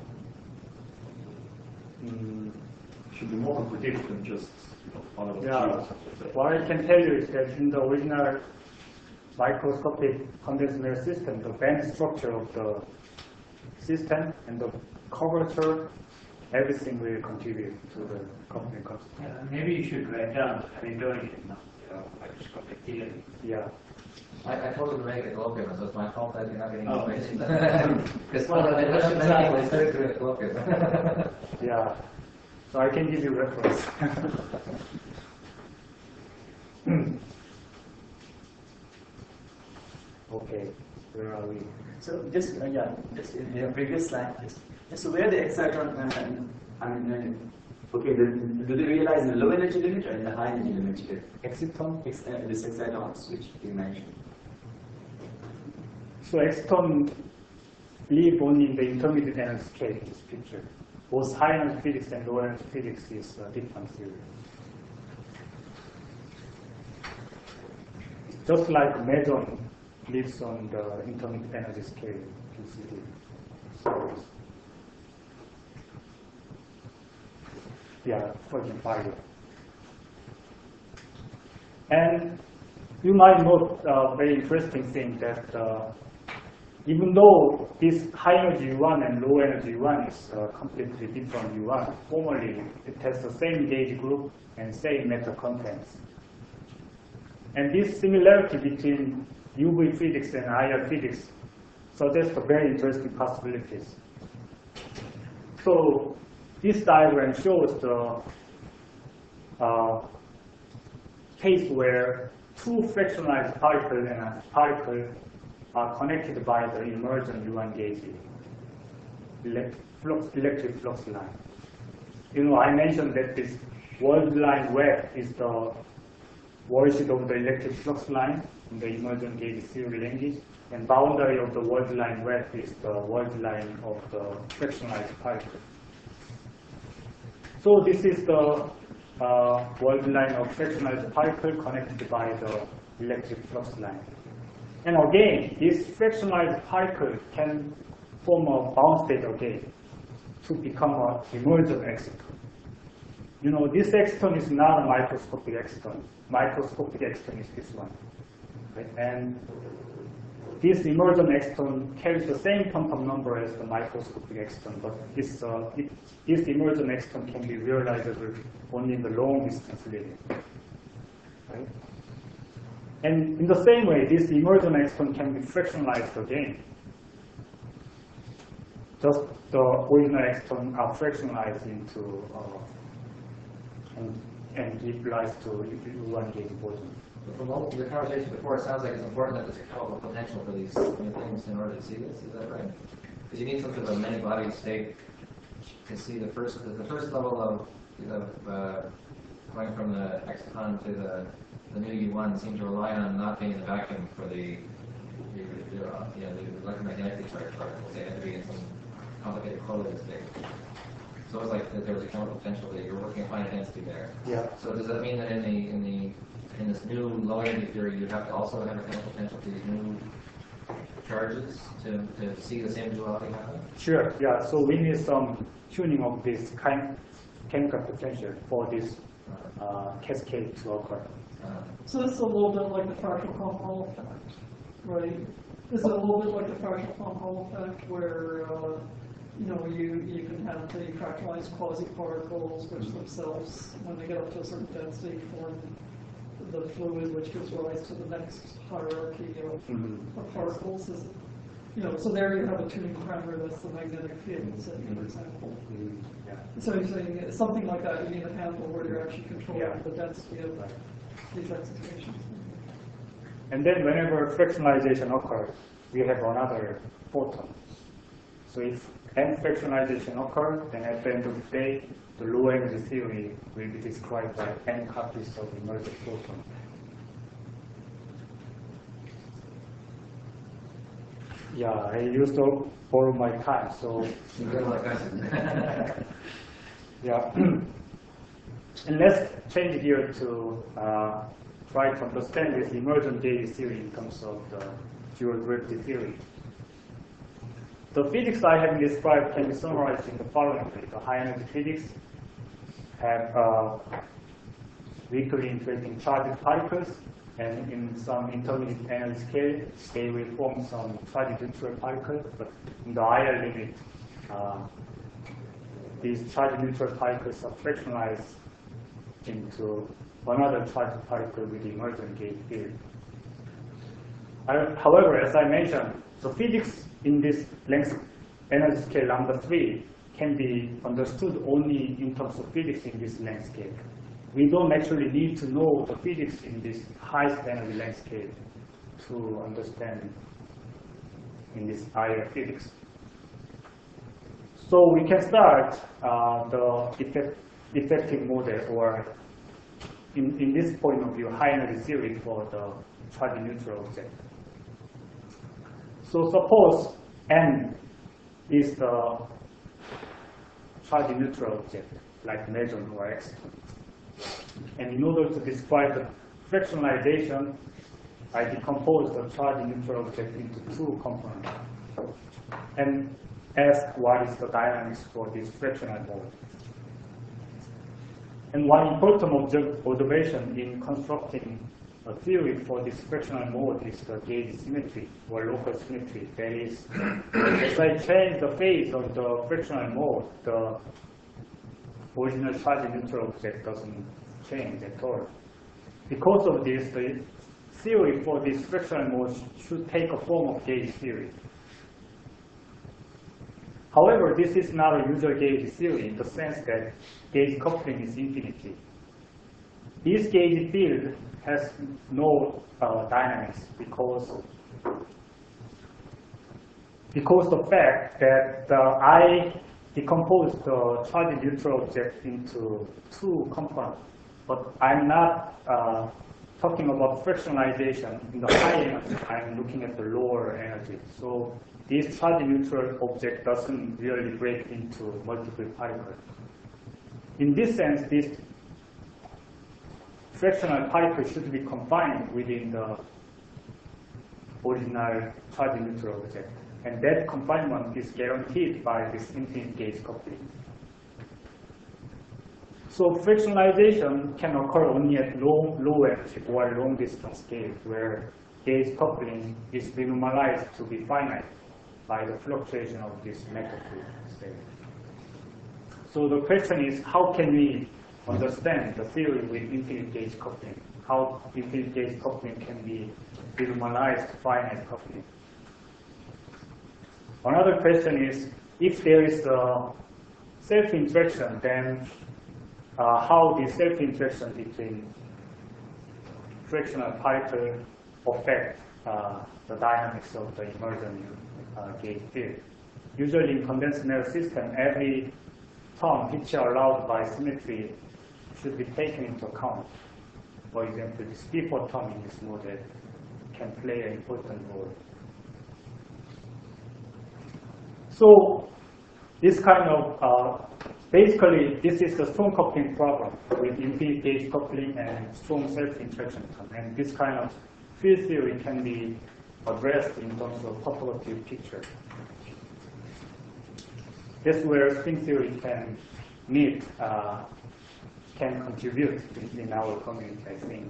Should be more complicated than just follow the Yeah, genes, et cetera. what I can tell you is that in the original microscopic condensed layer system, the band structure of the system and the curvature, everything will contribute to the coupling constant. Yeah, maybe you should write down, I mean, doing it now, microscopic theory. Yeah. I told him to make it colloquial, so it's my fault that you're not getting Oh. information. Because one of the questions many people instead of doing it colloquial. Yeah. So I can give you reference. Okay, where are we? So just just in the previous slide, just where the exciton, okay, do they realize in the low energy limit or in the high energy limit here? Exciton? This excitons which you mentioned. So exciton live only in the intermediate energy scale in this picture. Both high energy physics and low energy physics is a different theory. Just like meson lives on the intermediate energy scale, QCD. So, yeah, fortune 5. And you might note a very interesting thing that even though this high energy U1 and low energy U1 is completely different U1, formally it has the same gauge group and same metal contents. And this similarity between UV physics and IR physics suggests very interesting possibilities. So this diagram shows the case where two fractionalized particles and a particle are connected by the emergent U1 gauge electric flux line. You know, I mentioned that this word line web is the worship of the electric flux line in the emergent gauge theory language, and boundary of the word line web is the word line of the fractionalized particle. So this is the word line of fractionalized particle connected by the electric flux line. And again, this fractionalized particle can form a bound state again to become an emergent exciton. You know, this exciton is not a microscopic exciton. Microscopic exciton is this one. Right? And this emergent exciton carries the same quantum number as the microscopic exciton, but this emergent exciton can be realizable only in the long distance limit. Right? And in the same way, this emergent exciton can be fractionalized again. Just the original exciton are fractionalized into and give rise to U1 gauge boson. From the conversation before, it sounds like it's important that there's a chemical potential for these new things in order to see this. Is that right? Because you need some sort of a many-body state to see the first level of going from the exciton to the new U1 seems to rely on not being in the vacuum for the electromagnetic charged particles. They had to be in some complicated correlated state. So it's like that there was a chemical potential that you were looking at fine density there. Yeah. So does that mean that in this new low energy theory, you have to also have a chemical potential for these new charges to see the same duality happen? Sure. Yeah. So we need some tuning of this chemical potential for this cascade to occur. So this is a little bit like the fractal compound effect, right? This is a little bit like the fractal compound effect where you can have the fractalized quasi-particles, which themselves, when they get up to a certain density, form the fluid, which gives rise to the next hierarchy of particles. So there you have a tuning parameter that's the magnetic field, for example. Yeah. So you're saying something like that, you need a handle where you're actually controlling the density of these excitations. And then whenever fractionalization occurs, we have another photon. So if n fractionalization occurs, then at the end of the day, the low energy theory will be described by n copies of emergent photon. Yeah, I used up all my time, so Good luck, guys. yeah. And let's change here to try to understand this emergent gauge theory in terms of the dual derivative theory. The physics I have described can be summarized in the following way. The high energy physics have weakly inflating charged particles, and in some intermediate energy scale, they will form some charged neutral particles, but in the higher limit, these charged neutral particles are fractionalized into another charged particle with emergent gauge field. However, as I mentioned, the physics in this length energy scale lambda 3 can be understood only in terms of physics in this length scale. We don't actually need to know the physics in this highest energy length scale to understand in this higher physics. So we can start the effective model, or in this point of view, high energy theory for the charge neutral object. So suppose n is the charge neutral object, like meson or x. And in order to describe the fractionalization, I decompose the charge neutral object into two components and ask what is the dynamics for this fractional mode. And one important observation in constructing a theory for this fractional mode is the gauge symmetry or local symmetry. That is, as I change the phase of the fractional mode, the original charge neutral object doesn't change at all. Because of this, the theory for this fractional mode should take a form of gauge theory. However, this is not a usual gauge theory in the sense that gauge coupling is infinity. This gauge field has no dynamics because the fact that I decompose the charge neutral object into two components, but I'm not talking about fractionalization in the high energy. I'm looking at the lower energy. So this charge neutral object doesn't really break into multiple particles. In this sense, this fractional particle should be confined within the original charge neutral object. And that confinement is guaranteed by this infinite gauge coupling. So fractionalization can occur only at low energy or long distance scale, where gauge coupling is renormalized to be finite by the fluctuation of this magnitude state. So the question is, how can we understand the theory with infinite gauge coupling? How infinite gauge coupling can be renormalized to finite coupling? Another question is, if there is a self-interaction, then how the self-interaction between fractional particle affect the dynamics of the emergent gauge field. Usually in condensed matter system, every term which are allowed by symmetry should be taken into account. For example, this before term in this model can play an important role. So this kind of, basically this is the strong coupling problem with infinite gauge coupling and strong self-interaction term. And this kind of field theory can be addressed in terms of topology picture. That's where string theory can meet, can contribute in our community, I think.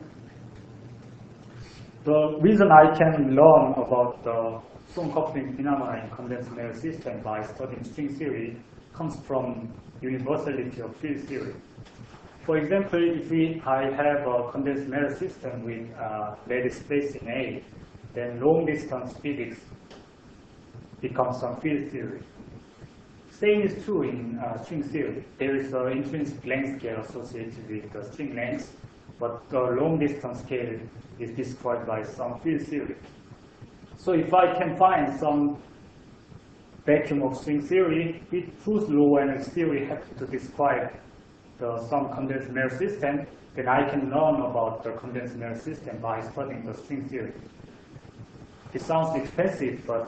The reason I can learn about the strong coupling phenomena in condensed matter system by studying string theory comes from universality of field theory. For example, if I have a condensed matter system with lattice spacing A, then long distance physics becomes some field theory. Same is true in string theory. There is an intrinsic length scale associated with the string length, but the long distance scale is described by some field theory. So if I can find some vacuum of string theory, whose low energy theory has to describe some condensed matter system, then I can learn about the condensed matter system by studying the string theory. It sounds expensive, but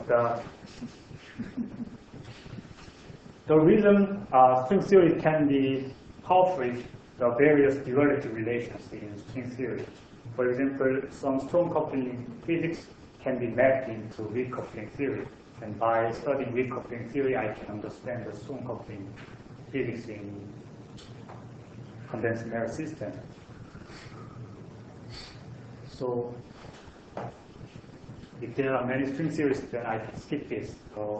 the reason string theory can be powerful is the various duality relations in string theory. For example, some strong coupling physics can be mapped into weak coupling theory. And by studying weak coupling theory, I can understand the strong coupling physics in condensed matter system. So if there are many string theories, then I can skip this.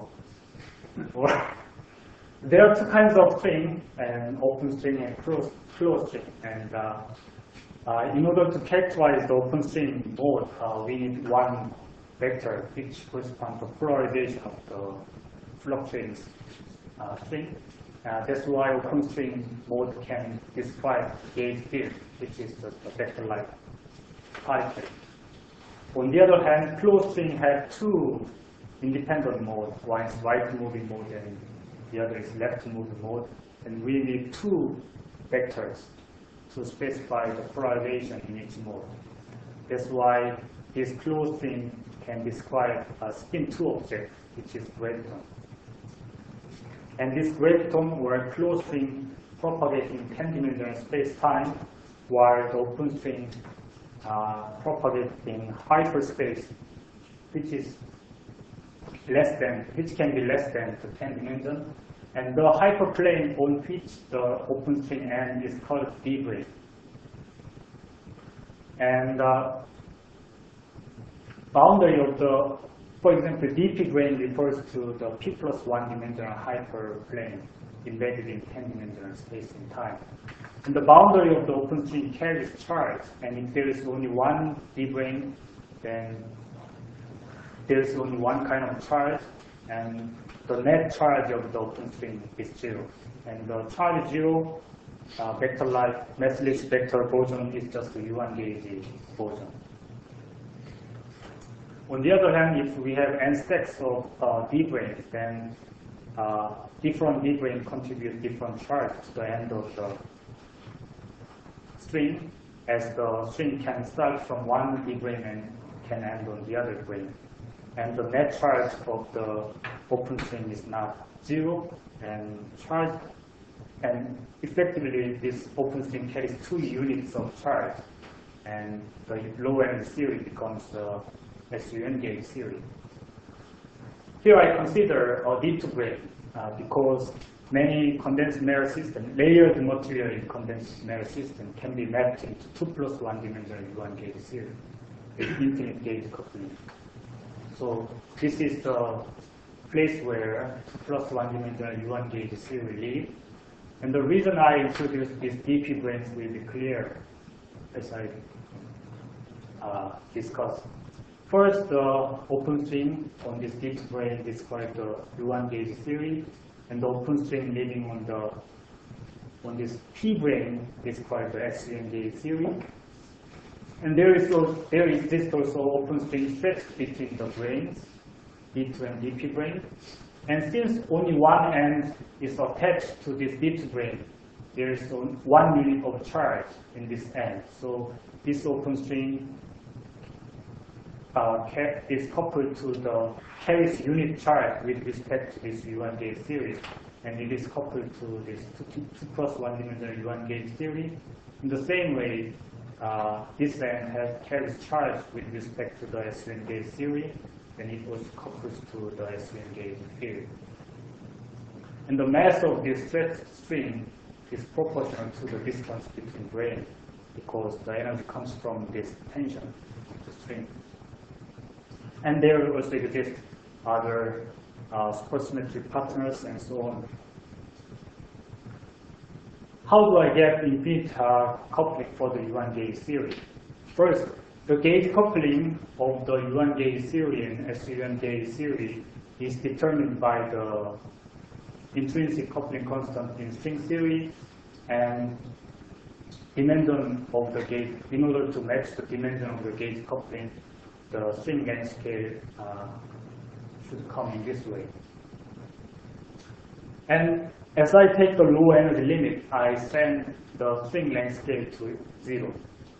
There are two kinds of string, an open string and closed string. And in order to characterize the open string mode, we need one vector which corresponds to polarization of the fluctuating string. That's why open string mode can describe gauge field, which is the vector-like particle. On the other hand, closed string has two independent modes. One is right moving mode and the other is left moving mode. And we need two vectors to specify the polarization in each mode. That's why this closed string can describe a spin-2 object, which is graviton. And this graviton or closed string propagates in 10-dimensional space-time, while the open string propagates in hyperspace, which can be less than the 10 dimension. And the hyperplane on which the open string ends is called d-brane. And boundary of the, for example, dp brane refers to the p plus 1 dimensional hyperplane embedded in 10 dimensional space and time. And the boundary of the open string carries charge, and if there is only one d brane, then there is only one kind of charge, and the net charge of the open string is 0. And the charge 0 vector-like massless vector boson is just the U1 gauge boson. On the other hand, if we have n stacks of d branes, then different d brane contribute different charge to the end of the string, as the string can start from one d brane and can end on the other brane. And the net charge of the open string is not 0, and effectively this open string carries 2 units of charge, and the low energy theory becomes the SUN gauge theory. Here I consider a D2 brane because many condensed matter systems, layered material in condensed matter system can be mapped into 2 plus 1 dimensional U1 gauge theory with infinite gauge coupling. So this is the place where 2 plus 1 dimensional U1 gauge theory lives. And the reason I introduced these DP branes will be clear as I discuss. First, the open string on this DP brane describes the U1 gauge theory, and the open string living on this P brane describes the SUN gauge theory. And there exists also open string stretch between the branes, D2 and DP brane. And since only one end is attached to this D2 brane, there is 1 unit of charge in this end. So this open string is coupled to the carries unit charge with respect to this U1 gauge theory. And it is coupled to this 2 plus 1 dimensional U1 gauge theory. In the same way, this end carries charge with respect to the SUN gauge theory, and it also couples to the SUN gauge theory. And the mass of this stretched string is proportional to the distance between brane, because the energy comes from this tension of the string. And there also exist other supersymmetric partners and so on. How do I get infinite coupling for the U1 gauge theory? First, the gauge coupling of the U1 gauge theory and SUN gauge theory is determined by the intrinsic coupling constant in string theory and dimension of the gauge. In order to match the dimension of the gauge coupling, the string length scale should come in this way. And as I take the low energy limit, I send the string length scale to 0.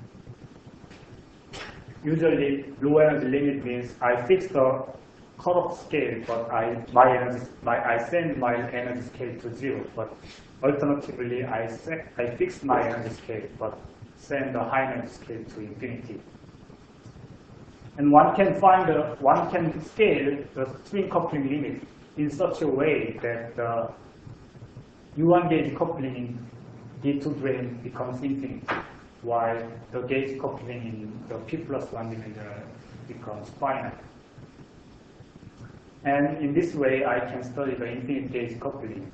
Usually, low energy limit means I fix the cutoff scale, but I send my energy scale to 0. But alternatively, I fix my energy scale, but send the high energy scale to infinity. And one can scale the string coupling limit in such a way that the U1 gauge coupling in D2 drain becomes infinite, while the gauge coupling in the P plus 1 dimensional becomes finite. And in this way, I can study the infinite gauge coupling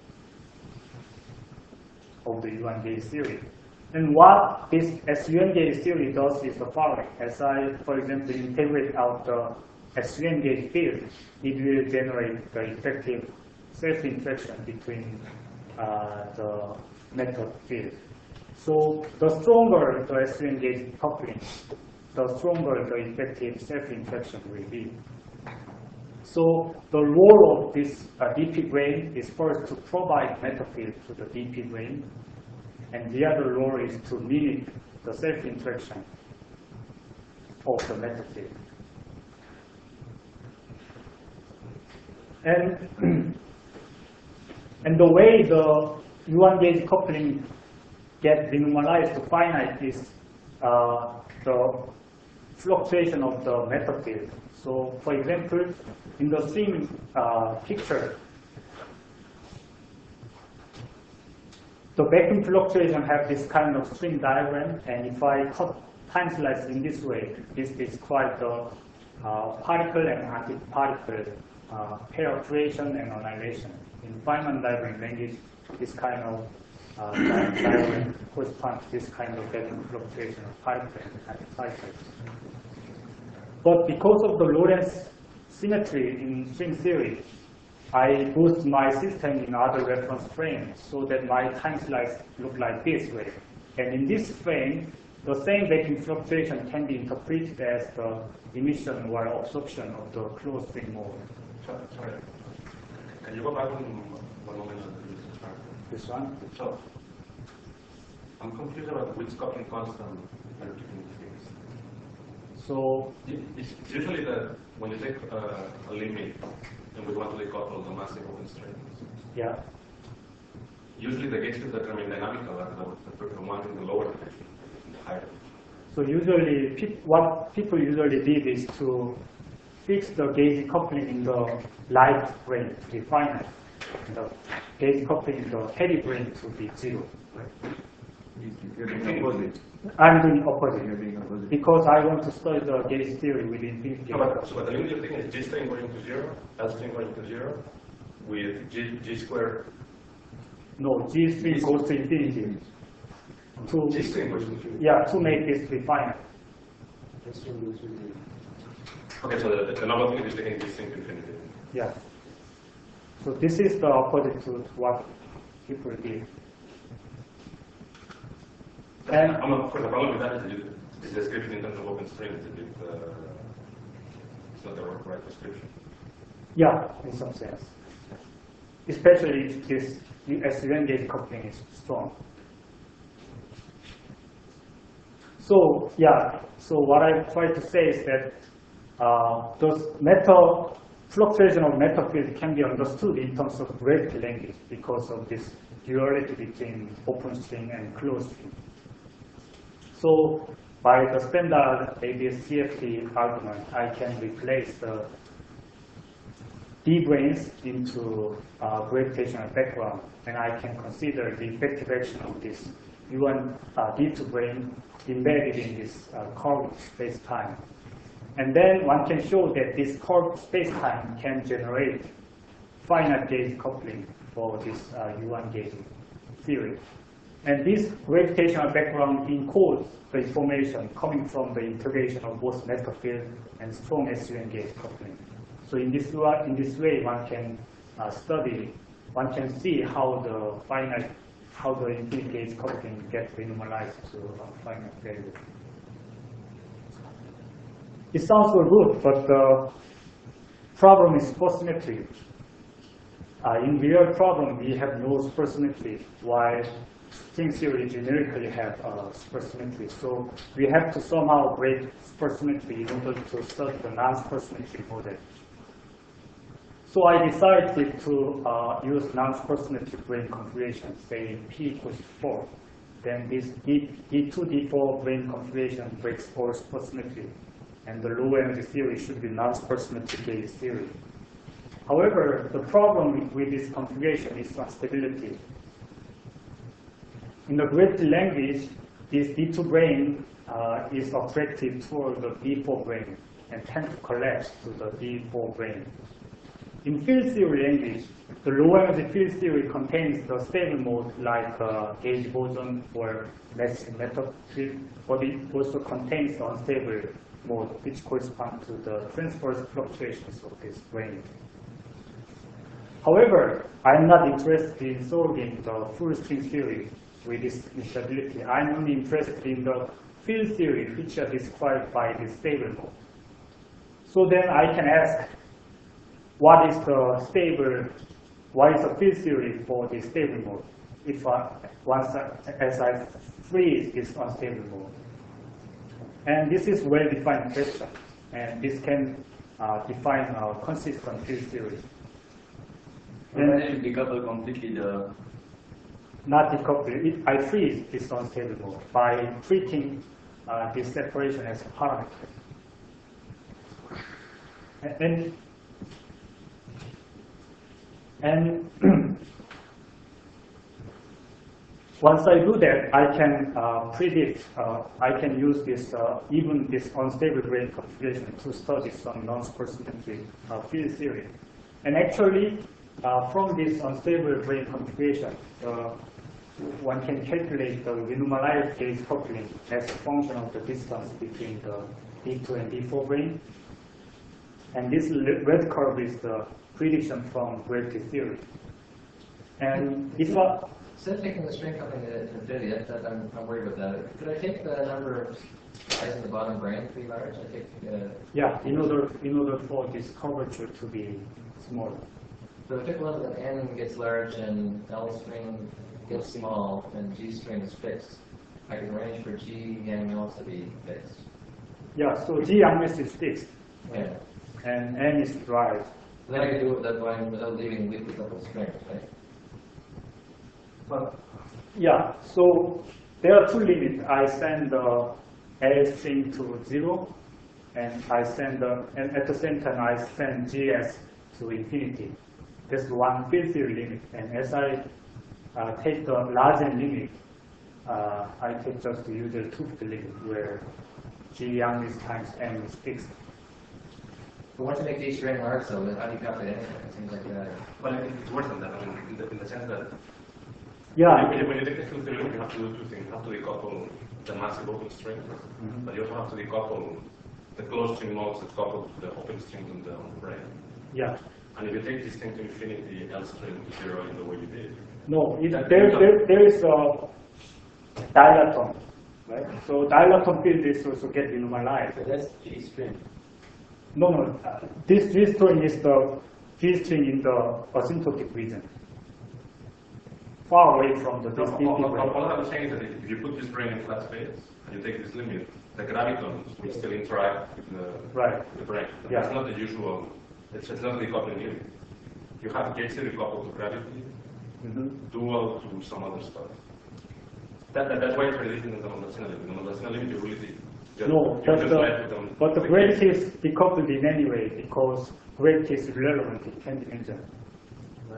of the U1 gauge theory. And what this SUN gauge theory does is the following. As I, for example, integrate out the SUN gauge field, it will generate the effective self-interaction between the method field. So the stronger the SUN gauge coupling, the stronger the effective self-interaction will be. So the role of this DP brain is first to provide method field to the DP brain, and the other role is to mimic the self-interaction of the method field. And the way the U1 gauge coupling gets renormalized to finite is the fluctuation of the method field. So, for example, in the string picture, the vacuum fluctuation have this kind of string diagram, and if I cut time slice in this way, this describes the particle and antiparticle pair creation and annihilation. In Feynman diagram language, this kind of diagram corresponds to this kind of vacuum fluctuation of particle and antiparticles. But because of the Lorentz symmetry in string theory, I boost my system in other reference frames so that my time slice look like this way. And in this frame, the same vacuum fluctuation can be interpreted as the emission or absorption of the closed string mode. Sorry. Can you go back one moment? This one? So, I'm confused about which coupling constant are you taking things. So It's usually that when you take a limit and we want to decouple the massive open strings, yeah. usually the gates that remain dynamical are the one in the lower dimension, the higher. So usually, what people usually did is to fix the gauge coupling in the light brain to be finite, and the gauge coupling in the heavy brain to be 0. You're doing opposite. I'm doing opposite. You're doing opposite. Because I want to study the gauge theory with infinity. No, but the limit you're taking is G string going to 0, L string going to 0, with G squared. No, G string goes to infinity. G string goes to 0. Yeah, to make this be finite. Okay, so the number thing is taking G string to infinity. Yeah. So this is the opposite to what people did. And Of course, the problem with that is the description in terms of open string is a bit, it's not the right description. yeah, in some sense. Especially if this SUN gauge coupling is strong. So yeah, so what I try to say is that those fluctuation of method field can be understood in terms of gravity language because of this duality between open string and closed string. So by the standard ABS-CFT argument, I can replace the D brains into gravitational background, and I can consider the effective action of this U1 D2 brain embedded in this curved space-time. And then one can show that this curved space-time can generate finite gauge coupling for this U1 gauge theory. And this gravitational background encodes the information coming from the integration of both method field and strong SUN gauge coupling. So in this way, one can one can see how the infinite gauge coupling gets renormalized to a finite value. It sounds so good, but the problem is supersymmetry. In real problem, we have no supersymmetry, while string theory generically have supersymmetry. So we have to somehow break supersymmetry in order to study the non-supersymmetry model. So I decided to use non-supersymmetric brane configuration, say P equals 4. Then this D2, D4 brane configuration breaks all supersymmetry. And the low energy theory should be non-supersymmetric gauge theory. However, the problem with this configuration is stability. In the gravity language, this D2 brane is attractive toward the D4 brane and tend to collapse to the D4 brane. In field theory language, the low energy field theory contains the stable mode like gauge boson or massive metal field, but it also contains the unstable mode, which corresponds to the transverse fluctuations of this brane. However, I'm not interested in solving the full string theory with this instability. I'm only interested in the field theory, which are described by the stable mode. So then I can ask, what is the field theory for the stable mode? If once SI freeze is unstable mode. And this is well-defined question, and this can define a consistent field theory. And then you decouple completely the... Not decouple, I freeze this unstable mode by treating this separation as a parameter. And once I do that, I can predict, I can use this, even this unstable brane configuration to study some non-supersymmetric field theory. And actually, from this unstable brane configuration, one can calculate the renormalized gauge coupling as a function of the distance between the D2 and D4 brane. And this red curve is the prediction from gravity theory. And if instead of taking the string coupling to infinity, I'm worried about that. Could I take the number of eyes in the bottom brane to be large? I take yeah, in order for this curvature to be smaller. So if I take one that n gets large and L string gets small and G string is fixed, I can arrange for G yang L to be fixed. Yeah, so G Yang is fixed. Yeah. And N is derived. Then I can do it without leaving weakly coupled strings, right? But yeah, so there are two limits. I send the L string to 0, and and at the same time I send GS to infinity. That's one field theory limit. And as I take the larger limit, I take just the usual 2-bit limit where G Yang is times N is fixed. But once you make G string large, so how do you calculate anything? It seems like that. Well, I think it's worse than that. I mean, in the sense that yeah. when you take the field theory, you have to do two things. You have to decouple the massive open string, but you also have to decouple the closed string modes that couple to the open strings on the brane. Yeah. And if you take this thing to infinity, L string to 0 in the way you did. No, there is a dilaton, right? So dilaton field is also get renormalized. But that's G string. No, this G string is the G string in the asymptotic region, far away from the No, distinct all I'm saying is that if you put this brane in flat space and you take this limit, the gravitons will still interact with the brane. Yeah. That's not the usual. It's not the decoupling limit. You have gauge theory coupled to gravity, dual to some other stuff. That's why it's very different than the Mondlane limit. The Mondlane limit, you really but the gravity is decoupled in any way because gravity is irrelevant. It can be injured. Right?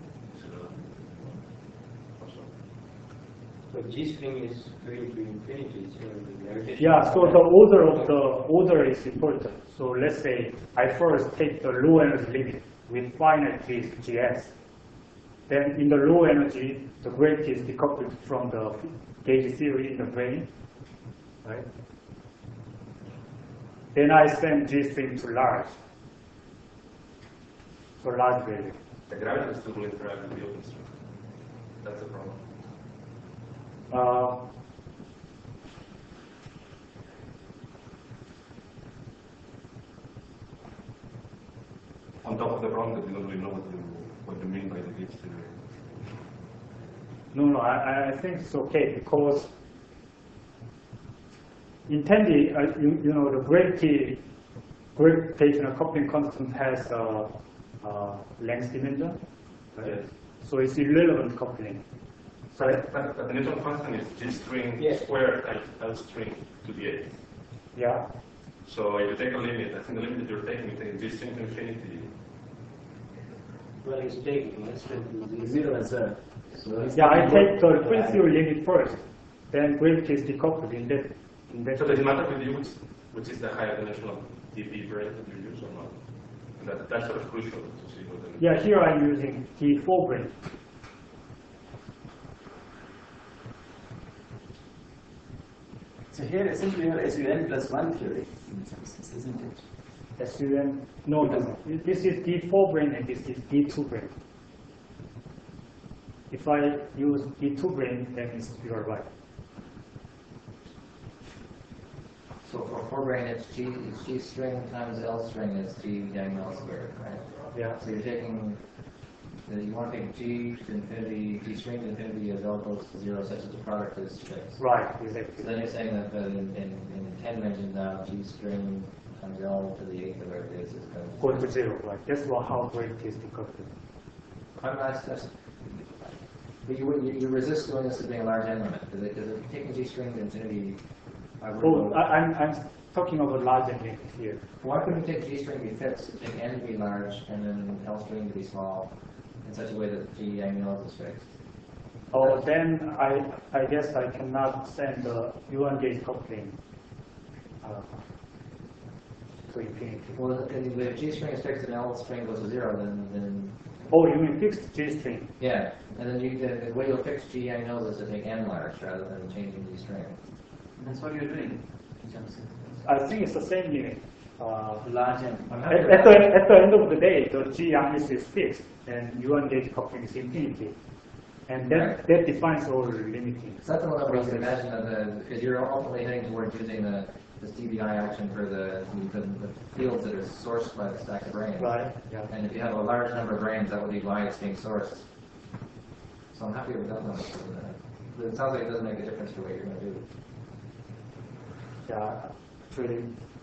So G string is going to infinity, so the gravitation. Yeah, so the order is important. So let's say I first take the low energy limit with finite GS. Then in the low energy, the gravity is decoupled from the gauge theory in the brane, right? Then I send G string to large. So large value. The gravity is still going to interact with the open string. That's the problem. No, I think it's okay because in Tandy, you know, the gravitational coupling constant has a length dimension, right? Yes. So it's irrelevant coupling. So But the Newton constant is G string Yeah. squared times L string to the 8th. yeah, So if you take a limit, I think the limit that you're taking, you take G string to infinity. Well, he's taking, let's do Zero as well. So yeah. I take the free zero limit first, then gravity is decoupled in that. So does it matter with you which is the higher dimensional dB brane that you use or not? That's sort of crucial to see what the Yeah, here I'm using D4 brane. So here essentially you have SUN plus 1 theory, in some sense, isn't it? SUN, no, this is D4 brane and this is D2 brane. If I use D2 brane, then you are right. So for forebrain, it's G string times L string is G diagonal squared, right? Yeah. So you're taking, you want to take G to infinity, G string to infinity as L goes to 0 such that the product is fixed. Right, So exactly. then you're saying that in 10 dimensions now, G string times L to the 8th or whatever it is going Go to 0, right? That's how gravity is decoupled. That's, but you resist doing this as being a large n limit, because if you're taking G string to infinity, I would Oh, go, I'm talking about large and limit here. why couldn't you take G string to be fixed, take n to be large, and then L string to be small, in such a way that G diagonal is fixed? Oh, then I guess I cannot send the U1 gauge coupling to infinity. Well, if G string is fixed and L string goes to 0, then Oh, you mean fixed G string? yeah, and then the way you'll fix G diagonal is to take n large rather than changing G string. That's what you're doing, in some sense. I think it's the same limit. Large M. At the end of the day, the G axis is fixed and U1 gauge coupling is infinity. And that defines all the limiting. So that's the one where you can imagine that because you're ultimately heading towards using this DBI action for the fields that are sourced by the stack of brains. Right, yeah. And if you have a large number of brains, that would be why it's being sourced. So I'm happy with that one. But it sounds like it doesn't make a difference to what you're going to do. Yeah, actually.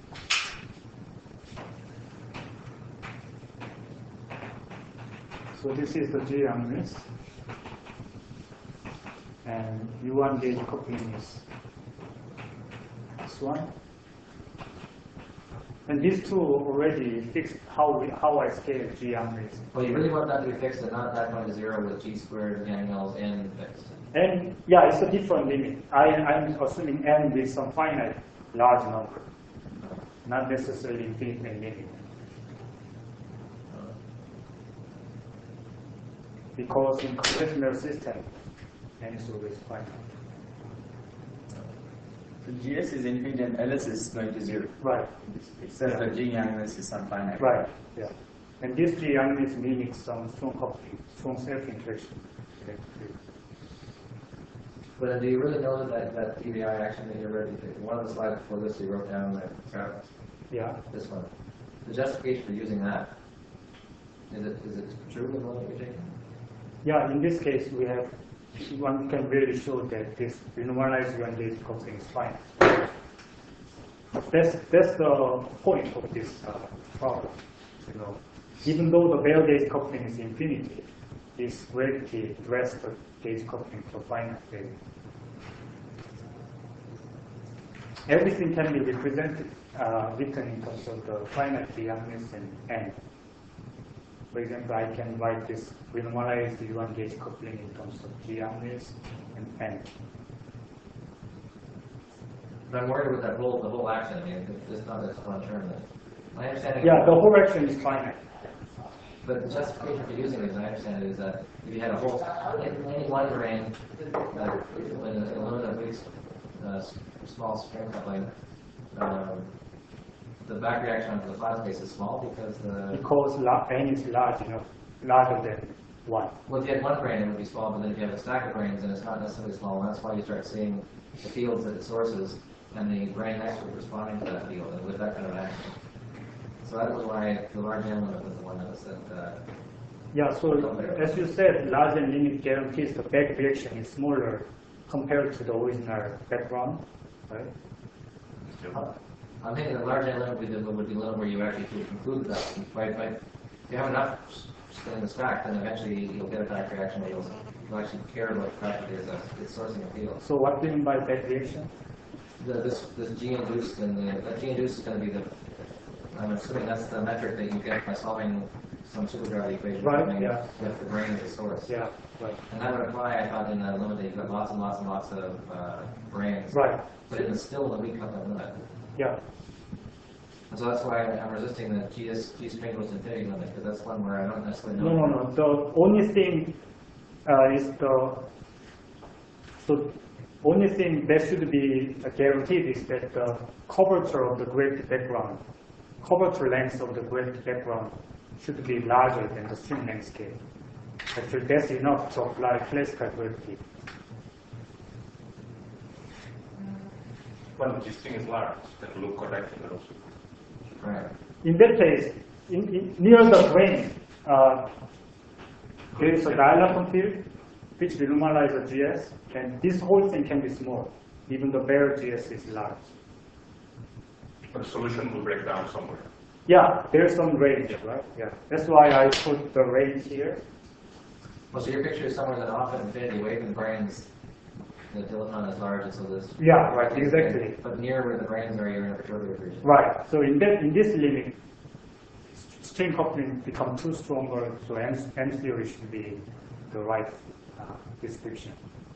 So this is the G axis. And U1 gauge coupling is this one. And these two already fixed how I scale G axis. Well, you really want that to be fixed and not that going to 0 with G squared diagonals n fixed. And yeah, it's a different limit. I'm assuming n with some finite large number, not necessarily infinite limit. Because in conventional system, n is always finite. So GS is infinite and LS is going to 0. Right. It says that G angles is finite. Right. Yeah. And this G angles mimics some strong coupling, strong self-interaction. But do you really know that TBI action that you're ready to take? One of the slides before this, you wrote down that Yeah. this one. The justification for using that, is it true with the one that you're taking? Yeah, in this case, one can really show that this renormalized U1 gauge coupling is fine. That's the point of this problem. You know, even though the Bell gauge coupling is infinity, this gravity dressed the gauge coupling to finite value. Everything can be represented, written in terms of the finite Youngness and n. For example, I can write this renormalized U1 gauge coupling in terms of G Youngness and n. But I'm worried with that whole, the whole action. I mean, it's not just one term. My understanding. Yeah, the whole action is finite. But the justification for using it, as I understand it, is that if you had a whole, any one brain, when a aluminum weak small string coupling, the back reaction onto the flat space is small because n is large enough, larger than 1. Well, if you had one brain, it would be small, but then if you have a stack of brains, then it's not necessarily small, and that's why you start seeing the fields at the sources and the brain next to it responding to that field, and with that kind of action. So that was why the large n limit was the one that was Yeah, so as you said, large and limit guarantees the back reaction is smaller compared to the original background, right? I'm thinking the large N limit would be the limit where you actually conclude that, right? But if you have enough in the stack, then eventually you'll get a back reaction where you'll actually care about the fact that it's sourcing a field. So what do you mean by back reaction? This G induced, and that G induced is going to be I'm assuming that's the metric that you get by solving some supergravity equation. Right, yeah. With the brain as a source. Yeah, right. And that would apply, I thought, in the limit that you've got lots and lots and lots of brains. Right. But it is still the weak coupling limit. Yeah. And so that's why I'm resisting the G string goes to infinity limit, because that's one where I don't necessarily know. No. The only thing is the only thing that should be guaranteed is that the curvature of the gravity background, curvature length of the gravity background should be larger than the string length scale. Actually, that's enough to apply classical gravity. When the G string is large, that will look correct in the row. Right. In that case, near the brain, there is a dilaton field which will normalize the GS, and this whole thing can be small. Even the bare GS is large. But the solution will break down somewhere. Yeah, there's some range, right? Yeah, that's why I put the range here. Well, so your picture is somewhere that off at infinity, away from the brains, the dilaton is large, and so this. Yeah, right, exactly. But near where the brains are, you're in a perturbative region. Right. So in this limit, string coupling become too stronger. So M theory should be the right description.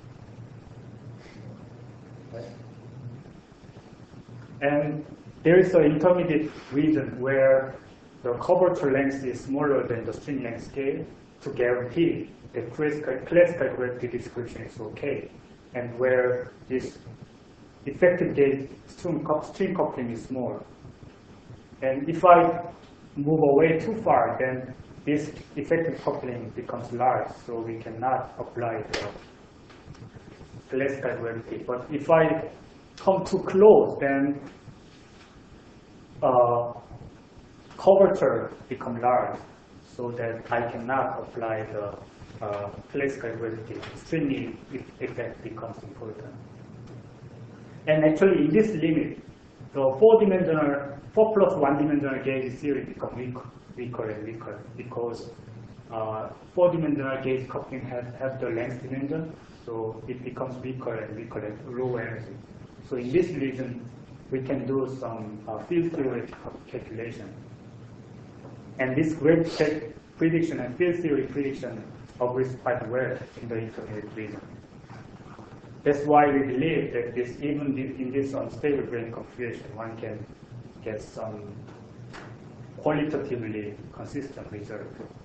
And there is an intermediate region where the curvature length is smaller than the string length scale to guarantee the classical gravity description is okay, and where this effective gauge string coupling is small. And if I move away too far, then this effective coupling becomes large, so we cannot apply the classical gravity. But if I come too close, then curvature becomes large, so that I cannot apply the classical gravity. String effect becomes important. And actually, in this limit, the 4 plus 1 dimensional gauge theory becomes weaker and weaker, because 4-dimensional gauge coupling have the length dimension, so it becomes weaker and weaker at low energy. So in this region, we can do some field theory calculation. And this gravity prediction and field theory prediction agrees quite well in the intermediate region. That's why we believe that even in this unstable brain configuration, one can get some qualitatively consistent result.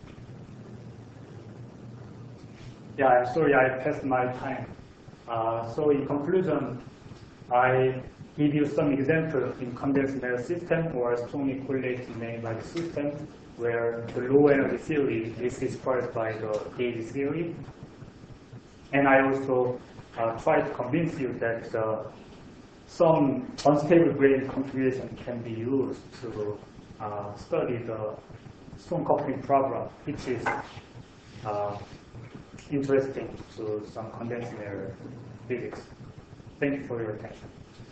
Yeah, I'm sorry I passed my time. So in conclusion, I give you some examples in condensed matter system or strongly correlated neighborhood system where the low energy theory is expressed by the gauge theory. And I also try to convince you that some unstable brain configuration can be used to study the strong coupling problem, which is interesting to some condensed matter physics. Thank you for your attention.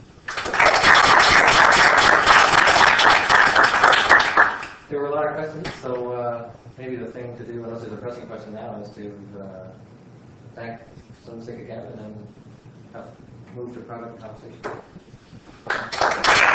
There were a lot of questions, so maybe the thing to do, unless there's a pressing question now, is to thank Sung Sik again and then move to private conversation.